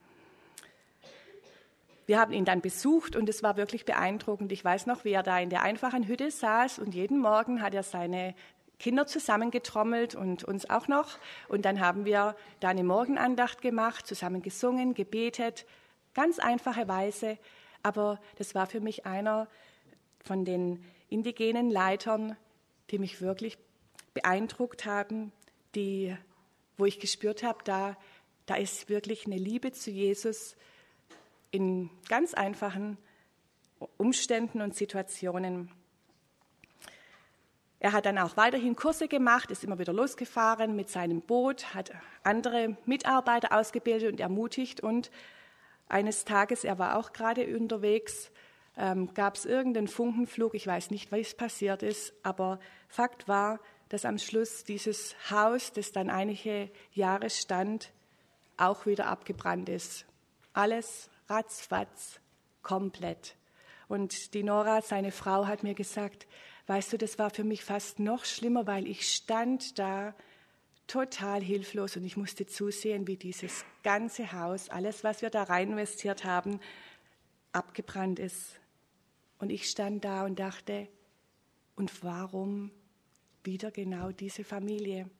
Wir haben ihn dann besucht und es war wirklich beeindruckend. Ich weiß noch, wie er da in der einfachen Hütte saß und jeden Morgen hat er seine Kinder zusammengetrommelt und uns auch noch. Und dann haben wir da eine Morgenandacht gemacht, zusammen gesungen, gebetet, ganz einfache Weise. Aber das war für mich einer von den indigenen Leitern, die mich wirklich beeindruckt haben, die, wo ich gespürt habe, da, da ist wirklich eine Liebe zu Jesus in ganz einfachen Umständen und Situationen. Er hat dann auch weiterhin Kurse gemacht, ist immer wieder losgefahren mit seinem Boot, hat andere Mitarbeiter ausgebildet und ermutigt. Und eines Tages, er war auch gerade unterwegs, ähm, gab es irgendeinen Funkenflug, ich weiß nicht, was passiert ist, aber Fakt war, dass am Schluss dieses Haus, das dann einige Jahre stand, auch wieder abgebrannt ist. Alles ratzfatz, komplett. Und die Nora, seine Frau, hat mir gesagt, weißt du, das war für mich fast noch schlimmer, weil ich stand da total hilflos und ich musste zusehen, wie dieses ganze Haus, alles, was wir da rein investiert haben, abgebrannt ist. Und ich stand da und dachte, und warum wieder genau diese Familie?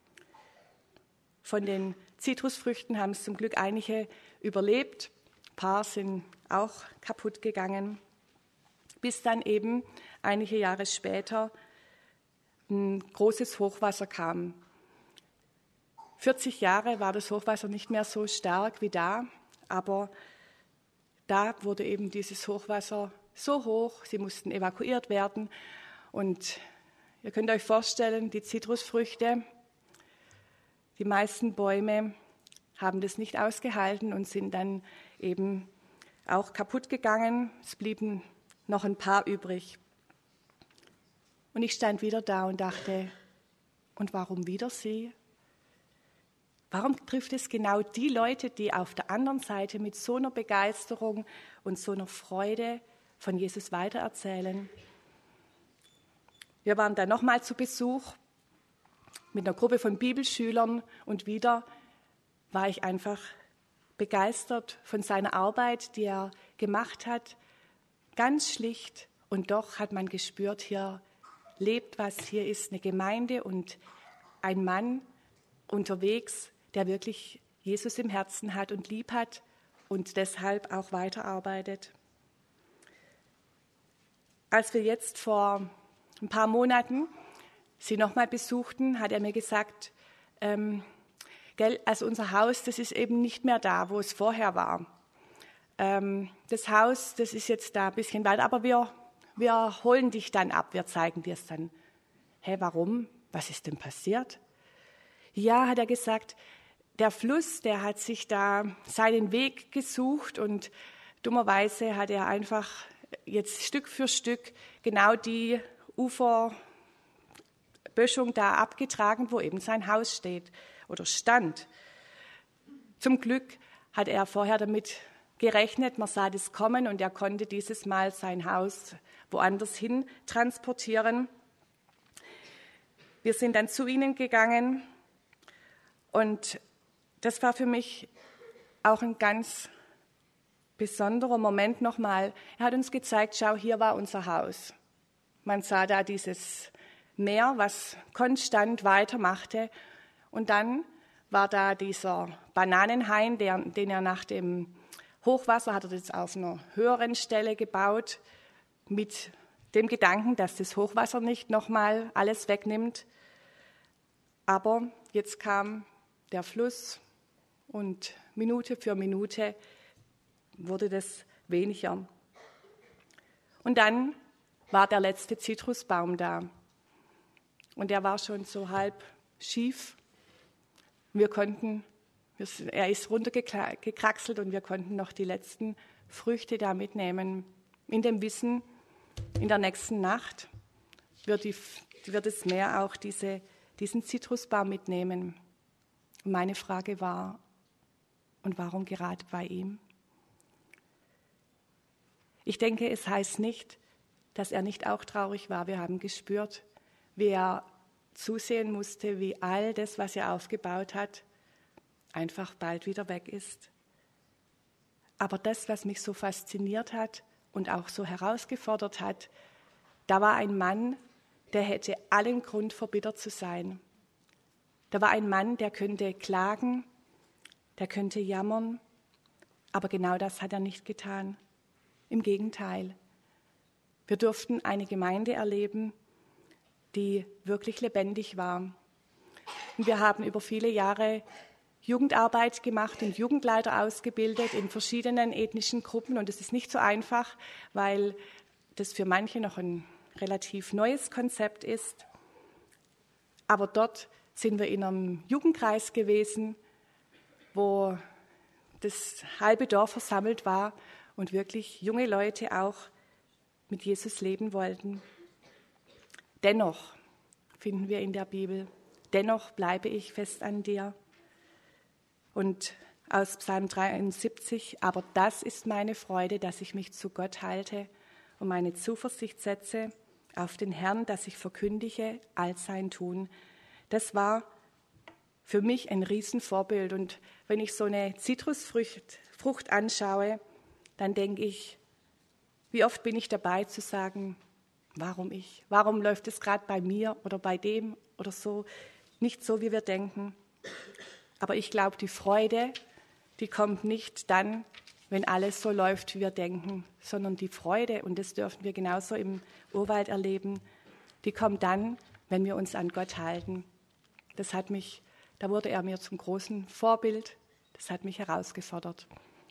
Von den Zitrusfrüchten haben es zum Glück einige überlebt, ein paar sind auch kaputt gegangen, bis dann eben einige Jahre später ein großes Hochwasser kam. vierzig Jahre war das Hochwasser nicht mehr so stark wie da, aber da wurde eben dieses Hochwasser so hoch, sie mussten evakuiert werden. Und ihr könnt euch vorstellen, die Zitrusfrüchte, die meisten Bäume haben das nicht ausgehalten und sind dann eben auch kaputt gegangen. Es blieben noch ein paar übrig. Und ich stand wieder da und dachte, und warum wieder sie? Warum trifft es genau die Leute, die auf der anderen Seite mit so einer Begeisterung und so einer Freude von Jesus weitererzählen? Wir waren dann nochmal zu Besuch mit einer Gruppe von Bibelschülern und wieder war ich einfach begeistert von seiner Arbeit, die er gemacht hat. Ganz schlicht und doch hat man gespürt, hier lebt was, hier ist eine Gemeinde und ein Mann unterwegs, der wirklich Jesus im Herzen hat und lieb hat und deshalb auch weiterarbeitet. Als wir jetzt vor ein paar Monaten sie nochmal besuchten, hat er mir gesagt, ähm, gell, also unser Haus, das ist eben nicht mehr da, wo es vorher war. Ähm, das Haus, das ist jetzt da ein bisschen weiter, aber wir, wir holen dich dann ab, wir zeigen dir es dann. Hä, warum? Was ist denn passiert? Ja, hat er gesagt, der Fluss, der hat sich da seinen Weg gesucht und dummerweise hat er einfach jetzt Stück für Stück genau die Uferböschung da abgetragen, wo eben sein Haus steht oder stand. Zum Glück hat er vorher damit gerechnet, man sah das kommen und er konnte dieses Mal sein Haus woanders hin transportieren. Wir sind dann zu ihnen gegangen und das war für mich auch ein ganz besonderer Moment nochmal. Er hat uns gezeigt, schau, hier war unser Haus. Man sah da dieses Meer, was konstant weitermachte. Und dann war da dieser Bananenhain, der, den er nach dem Hochwasser, hat er das auf einer höheren Stelle gebaut, mit dem Gedanken, dass das Hochwasser nicht nochmal alles wegnimmt. Aber jetzt kam der Fluss und Minute für Minute wurde das weniger. Und dann war der letzte Zitrusbaum da. Und der war schon so halb schief. Wir konnten, er ist runtergekraxelt und wir konnten noch die letzten Früchte da mitnehmen. In dem Wissen, in der nächsten Nacht wird, die, wird das Meer auch diese, diesen Zitrusbaum mitnehmen. Und meine Frage war, und warum gerade bei ihm? Ich denke, es heißt nicht, dass er nicht auch traurig war. Wir haben gespürt, wie er zusehen musste, wie all das, was er aufgebaut hat, einfach bald wieder weg ist. Aber das, was mich so fasziniert hat und auch so herausgefordert hat, da war ein Mann, der hätte allen Grund, verbittert zu sein. Da war ein Mann, der könnte klagen, der könnte jammern, aber genau das hat er nicht getan. Im Gegenteil. Wir durften eine Gemeinde erleben, die wirklich lebendig war. Und wir haben über viele Jahre Jugendarbeit gemacht und Jugendleiter ausgebildet in verschiedenen ethnischen Gruppen. Und es ist nicht so einfach, weil das für manche noch ein relativ neues Konzept ist. Aber dort sind wir in einem Jugendkreis gewesen, wo das halbe Dorf versammelt war und wirklich junge Leute auch mit Jesus leben wollten. Dennoch finden wir in der Bibel, dennoch bleibe ich fest an dir. Und aus Psalm dreiundsiebzig, aber das ist meine Freude, dass ich mich zu Gott halte und meine Zuversicht setze auf den Herrn, das ich verkündige, all sein Tun. Das war für mich ein Riesenvorbild. Und wenn ich so eine Zitrusfrucht Frucht anschaue, dann denke ich, wie oft bin ich dabei zu sagen, warum ich? Warum läuft es gerade bei mir oder bei dem oder so? Nicht so, wie wir denken. Aber ich glaube, die Freude, die kommt nicht dann, wenn alles so läuft, wie wir denken, sondern die Freude, und das dürfen wir genauso im Urwald erleben, die kommt dann, wenn wir uns an Gott halten. Das hat mich, da wurde er mir zum großen Vorbild, das hat mich herausgefordert.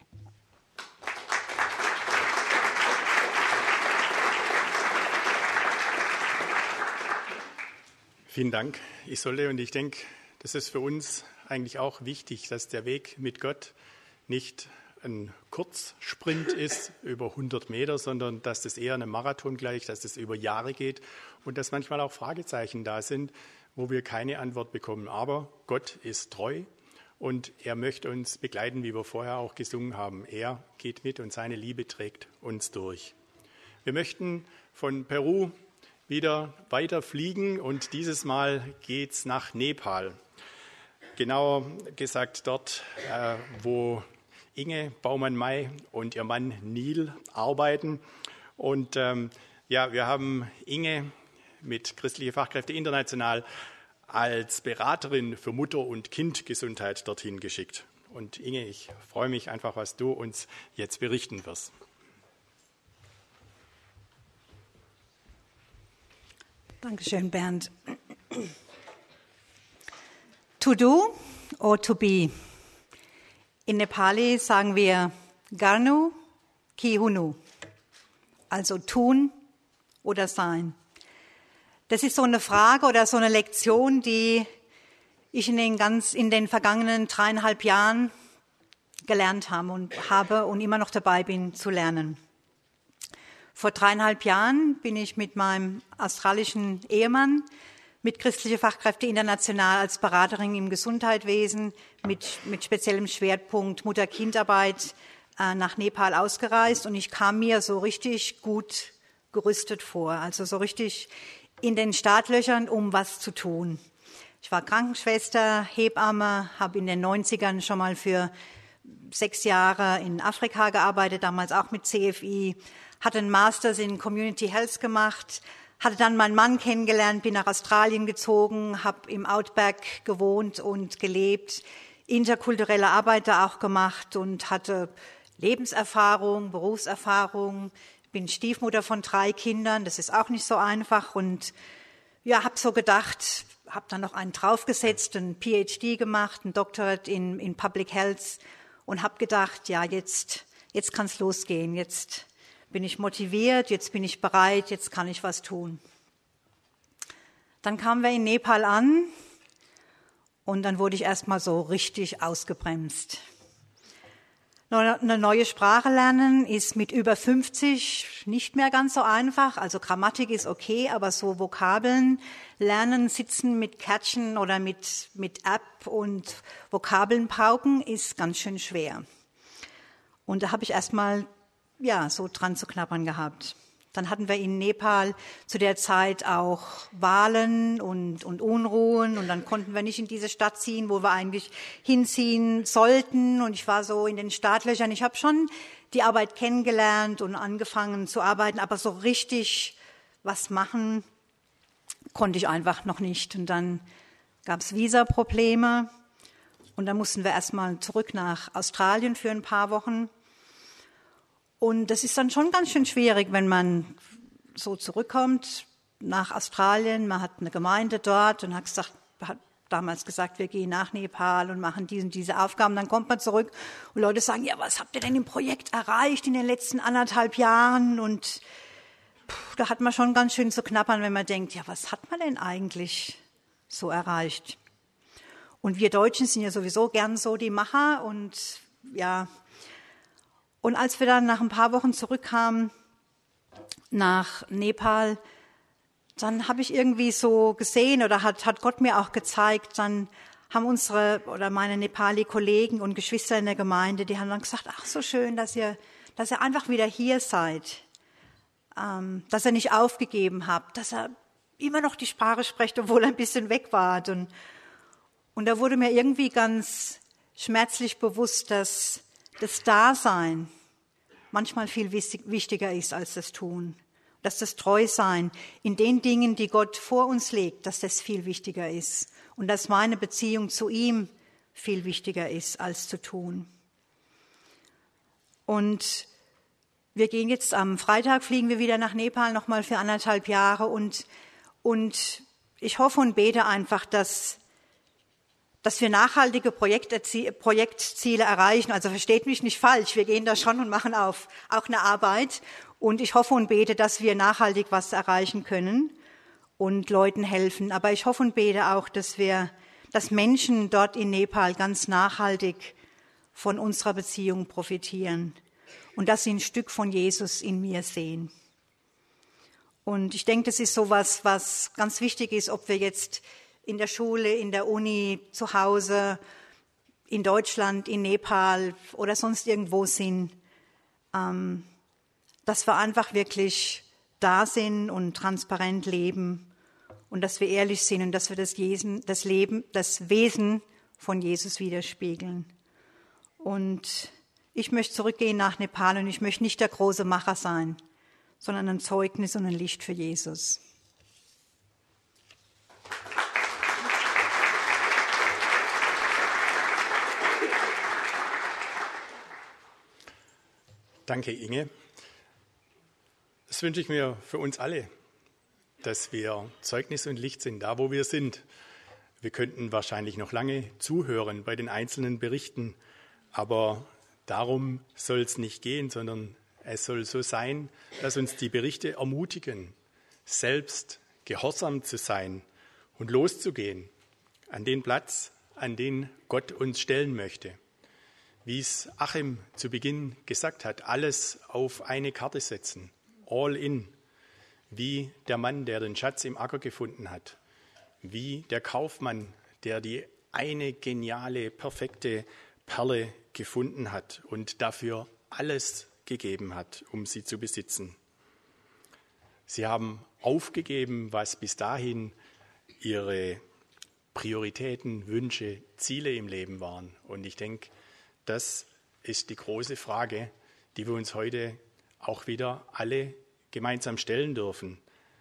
Vielen Dank, Isolde. Und ich denke, das ist für uns eigentlich auch wichtig, dass der Weg mit Gott nicht ein Kurzsprint ist über hundert Meter, sondern dass das eher einem Marathon gleicht, dass das über Jahre geht und dass manchmal auch Fragezeichen da sind, wo wir keine Antwort bekommen. Aber Gott ist treu und er möchte uns begleiten, wie wir vorher auch gesungen haben. Er geht mit und seine Liebe trägt uns durch. Wir möchten von Peru wieder weiter fliegen und dieses Mal geht's nach Nepal. Genauer gesagt dort, äh, wo Inge Baumann-May und ihr Mann Neil arbeiten. Und ähm, ja, wir haben Inge mit Christliche Fachkräfte International als Beraterin für Mutter- und Kindgesundheit dorthin geschickt. Und Inge, ich freue mich einfach, was du uns jetzt berichten wirst. Dankeschön, Bernd. To do or to be? In Nepali sagen wir Garnu ki hunu, also tun oder sein. Das ist so eine Frage oder so eine Lektion, die ich in den, ganz, in den vergangenen dreieinhalb Jahren gelernt habe und, habe und immer noch dabei bin zu lernen. Vor dreieinhalb Jahren bin ich mit meinem australischen Ehemann mit Christliche Fachkräfte International als Beraterin im Gesundheitswesen mit, mit speziellem Schwerpunkt Mutter-Kind-Arbeit äh, nach Nepal ausgereist und ich kam mir so richtig gut gerüstet vor, also so richtig in den Startlöchern, um was zu tun. Ich war Krankenschwester, Hebamme, habe in den neunzigern schon mal für sechs Jahre in Afrika gearbeitet, damals auch mit C F I, hatte einen Masters in Community Health gemacht, hatte dann meinen Mann kennengelernt, bin nach Australien gezogen, habe im Outback gewohnt und gelebt, interkulturelle Arbeit da auch gemacht und hatte Lebenserfahrung, Berufserfahrung, bin Stiefmutter von drei Kindern, das ist auch nicht so einfach und ja, habe so gedacht, habe dann noch einen draufgesetzt, einen P H D gemacht, einen Doctorate in, in Public Health und habe gedacht, ja, jetzt, jetzt kann es losgehen, jetzt bin ich motiviert, jetzt bin ich bereit, jetzt kann ich was tun. Dann kamen wir in Nepal an und dann wurde ich erstmal so richtig ausgebremst. Eine neue Sprache lernen ist mit über fünfzig nicht mehr ganz so einfach. Also Grammatik ist okay, aber so Vokabeln lernen, sitzen mit Kärtchen oder mit, mit App und Vokabeln pauken ist ganz schön schwer. Und da habe ich erstmal ja, so dran zu knabbern gehabt. Dann hatten wir in Nepal zu der Zeit auch Wahlen und, und Unruhen und dann konnten wir nicht in diese Stadt ziehen, wo wir eigentlich hinziehen sollten und ich war so in den Startlöchern. Ich habe schon die Arbeit kennengelernt und angefangen zu arbeiten, aber so richtig was machen konnte ich einfach noch nicht. Und dann gab es Visaprobleme und dann mussten wir erstmal zurück nach Australien für ein paar Wochen. Und das ist dann schon ganz schön schwierig, wenn man so zurückkommt nach Australien. Man hat eine Gemeinde dort und hat, gesagt, hat damals gesagt, wir gehen nach Nepal und machen diese, diese Aufgaben. Dann kommt man zurück und Leute sagen, ja, was habt ihr denn im Projekt erreicht in den letzten anderthalb Jahren? Und pff, da hat man schon ganz schön zu knabbern, wenn man denkt, ja, was hat man denn eigentlich so erreicht? Und wir Deutschen sind ja sowieso gern so die Macher und ja. Und als wir dann nach ein paar Wochen zurückkamen nach Nepal, dann habe ich irgendwie so gesehen oder hat, hat Gott mir auch gezeigt, dann haben unsere oder meine Nepali-Kollegen und Geschwister in der Gemeinde, die haben dann gesagt, ach so schön, dass ihr, dass ihr einfach wieder hier seid. ähm, dass er nicht aufgegeben hat, dass er immer noch die Sprache spricht, obwohl er ein bisschen weg war. Und, und da wurde mir irgendwie ganz schmerzlich bewusst, dass das Dasein manchmal viel wichtiger ist als das Tun. Dass das Treusein in den Dingen, die Gott vor uns legt, dass das viel wichtiger ist. Und dass meine Beziehung zu ihm viel wichtiger ist, als zu tun. Und wir gehen jetzt am Freitag, fliegen wir wieder nach Nepal, nochmal für anderthalb Jahre. Und, und ich hoffe und bete einfach, dass, dass wir nachhaltige Projektziele erreichen. Also versteht mich nicht falsch, wir gehen da schon und machen auf, auch eine Arbeit. Und ich hoffe und bete, dass wir nachhaltig was erreichen können und Leuten helfen. Aber ich hoffe und bete auch, dass wir, dass Menschen dort in Nepal ganz nachhaltig von unserer Beziehung profitieren und dass sie ein Stück von Jesus in mir sehen. Und ich denke, das ist sowas, was ganz wichtig ist, ob wir jetzt in der Schule, in der Uni, zu Hause, in Deutschland, in Nepal oder sonst irgendwo sind, ähm, dass wir einfach wirklich da sind und transparent leben und dass wir ehrlich sind und dass wir das, Jesen, das Leben, das Wesen von Jesus widerspiegeln. Und ich möchte zurückgehen nach Nepal und ich möchte nicht der große Macher sein, sondern ein Zeugnis und ein Licht für Jesus. Danke, Inge. Das wünsche ich mir für uns alle, dass wir Zeugnis und Licht sind, da wo wir sind. Wir könnten wahrscheinlich noch lange zuhören bei den einzelnen Berichten, aber darum soll es nicht gehen, sondern es soll so sein, dass uns die Berichte ermutigen, selbst gehorsam zu sein und loszugehen an den Platz, an den Gott uns stellen möchte. Wie es Achim zu Beginn gesagt hat, alles auf eine Karte setzen. All in, wie der Mann, der den Schatz im Acker gefunden hat, wie der Kaufmann, der die eine geniale, perfekte Perle gefunden hat und dafür alles gegeben hat, um sie zu besitzen. Sie haben aufgegeben, was bis dahin ihre Prioritäten, Wünsche, Ziele im Leben waren. Und ich denke, das ist die große Frage, die wir uns heute auch wieder alle gemeinsam stellen dürfen.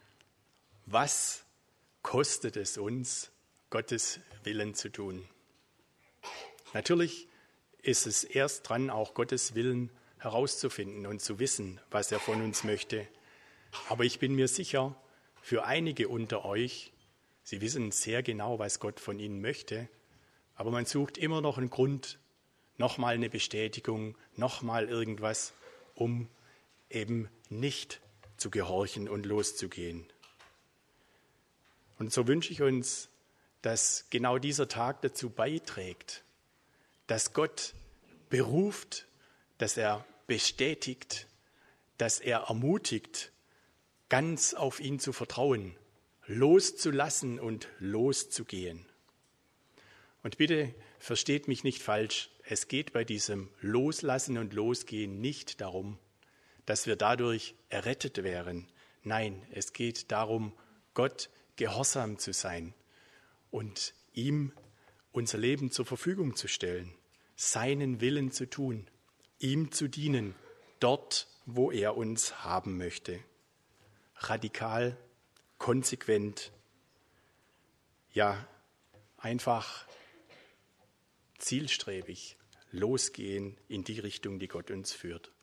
Was kostet es uns, Gottes Willen zu tun? Natürlich ist es erst dran, auch Gottes Willen herauszufinden und zu wissen, was er von uns möchte. Aber ich bin mir sicher, für einige unter euch, sie wissen sehr genau, was Gott von ihnen möchte, aber man sucht immer noch einen Grund, nochmal eine Bestätigung, nochmal irgendwas, um eben nicht zu gehorchen und loszugehen. Und so wünsche ich uns, dass genau dieser Tag dazu beiträgt, dass Gott beruft, dass er bestätigt, dass er ermutigt, ganz auf ihn zu vertrauen, loszulassen und loszugehen. Und bitte versteht mich nicht falsch, es geht bei diesem Loslassen und Losgehen nicht darum, dass wir dadurch errettet wären. Nein, es geht darum, Gott gehorsam zu sein und ihm unser Leben zur Verfügung zu stellen, seinen Willen zu tun, ihm zu dienen, dort, wo er uns haben möchte. Radikal, konsequent, ja, einfach zielstrebig losgehen in die Richtung, die Gott uns führt.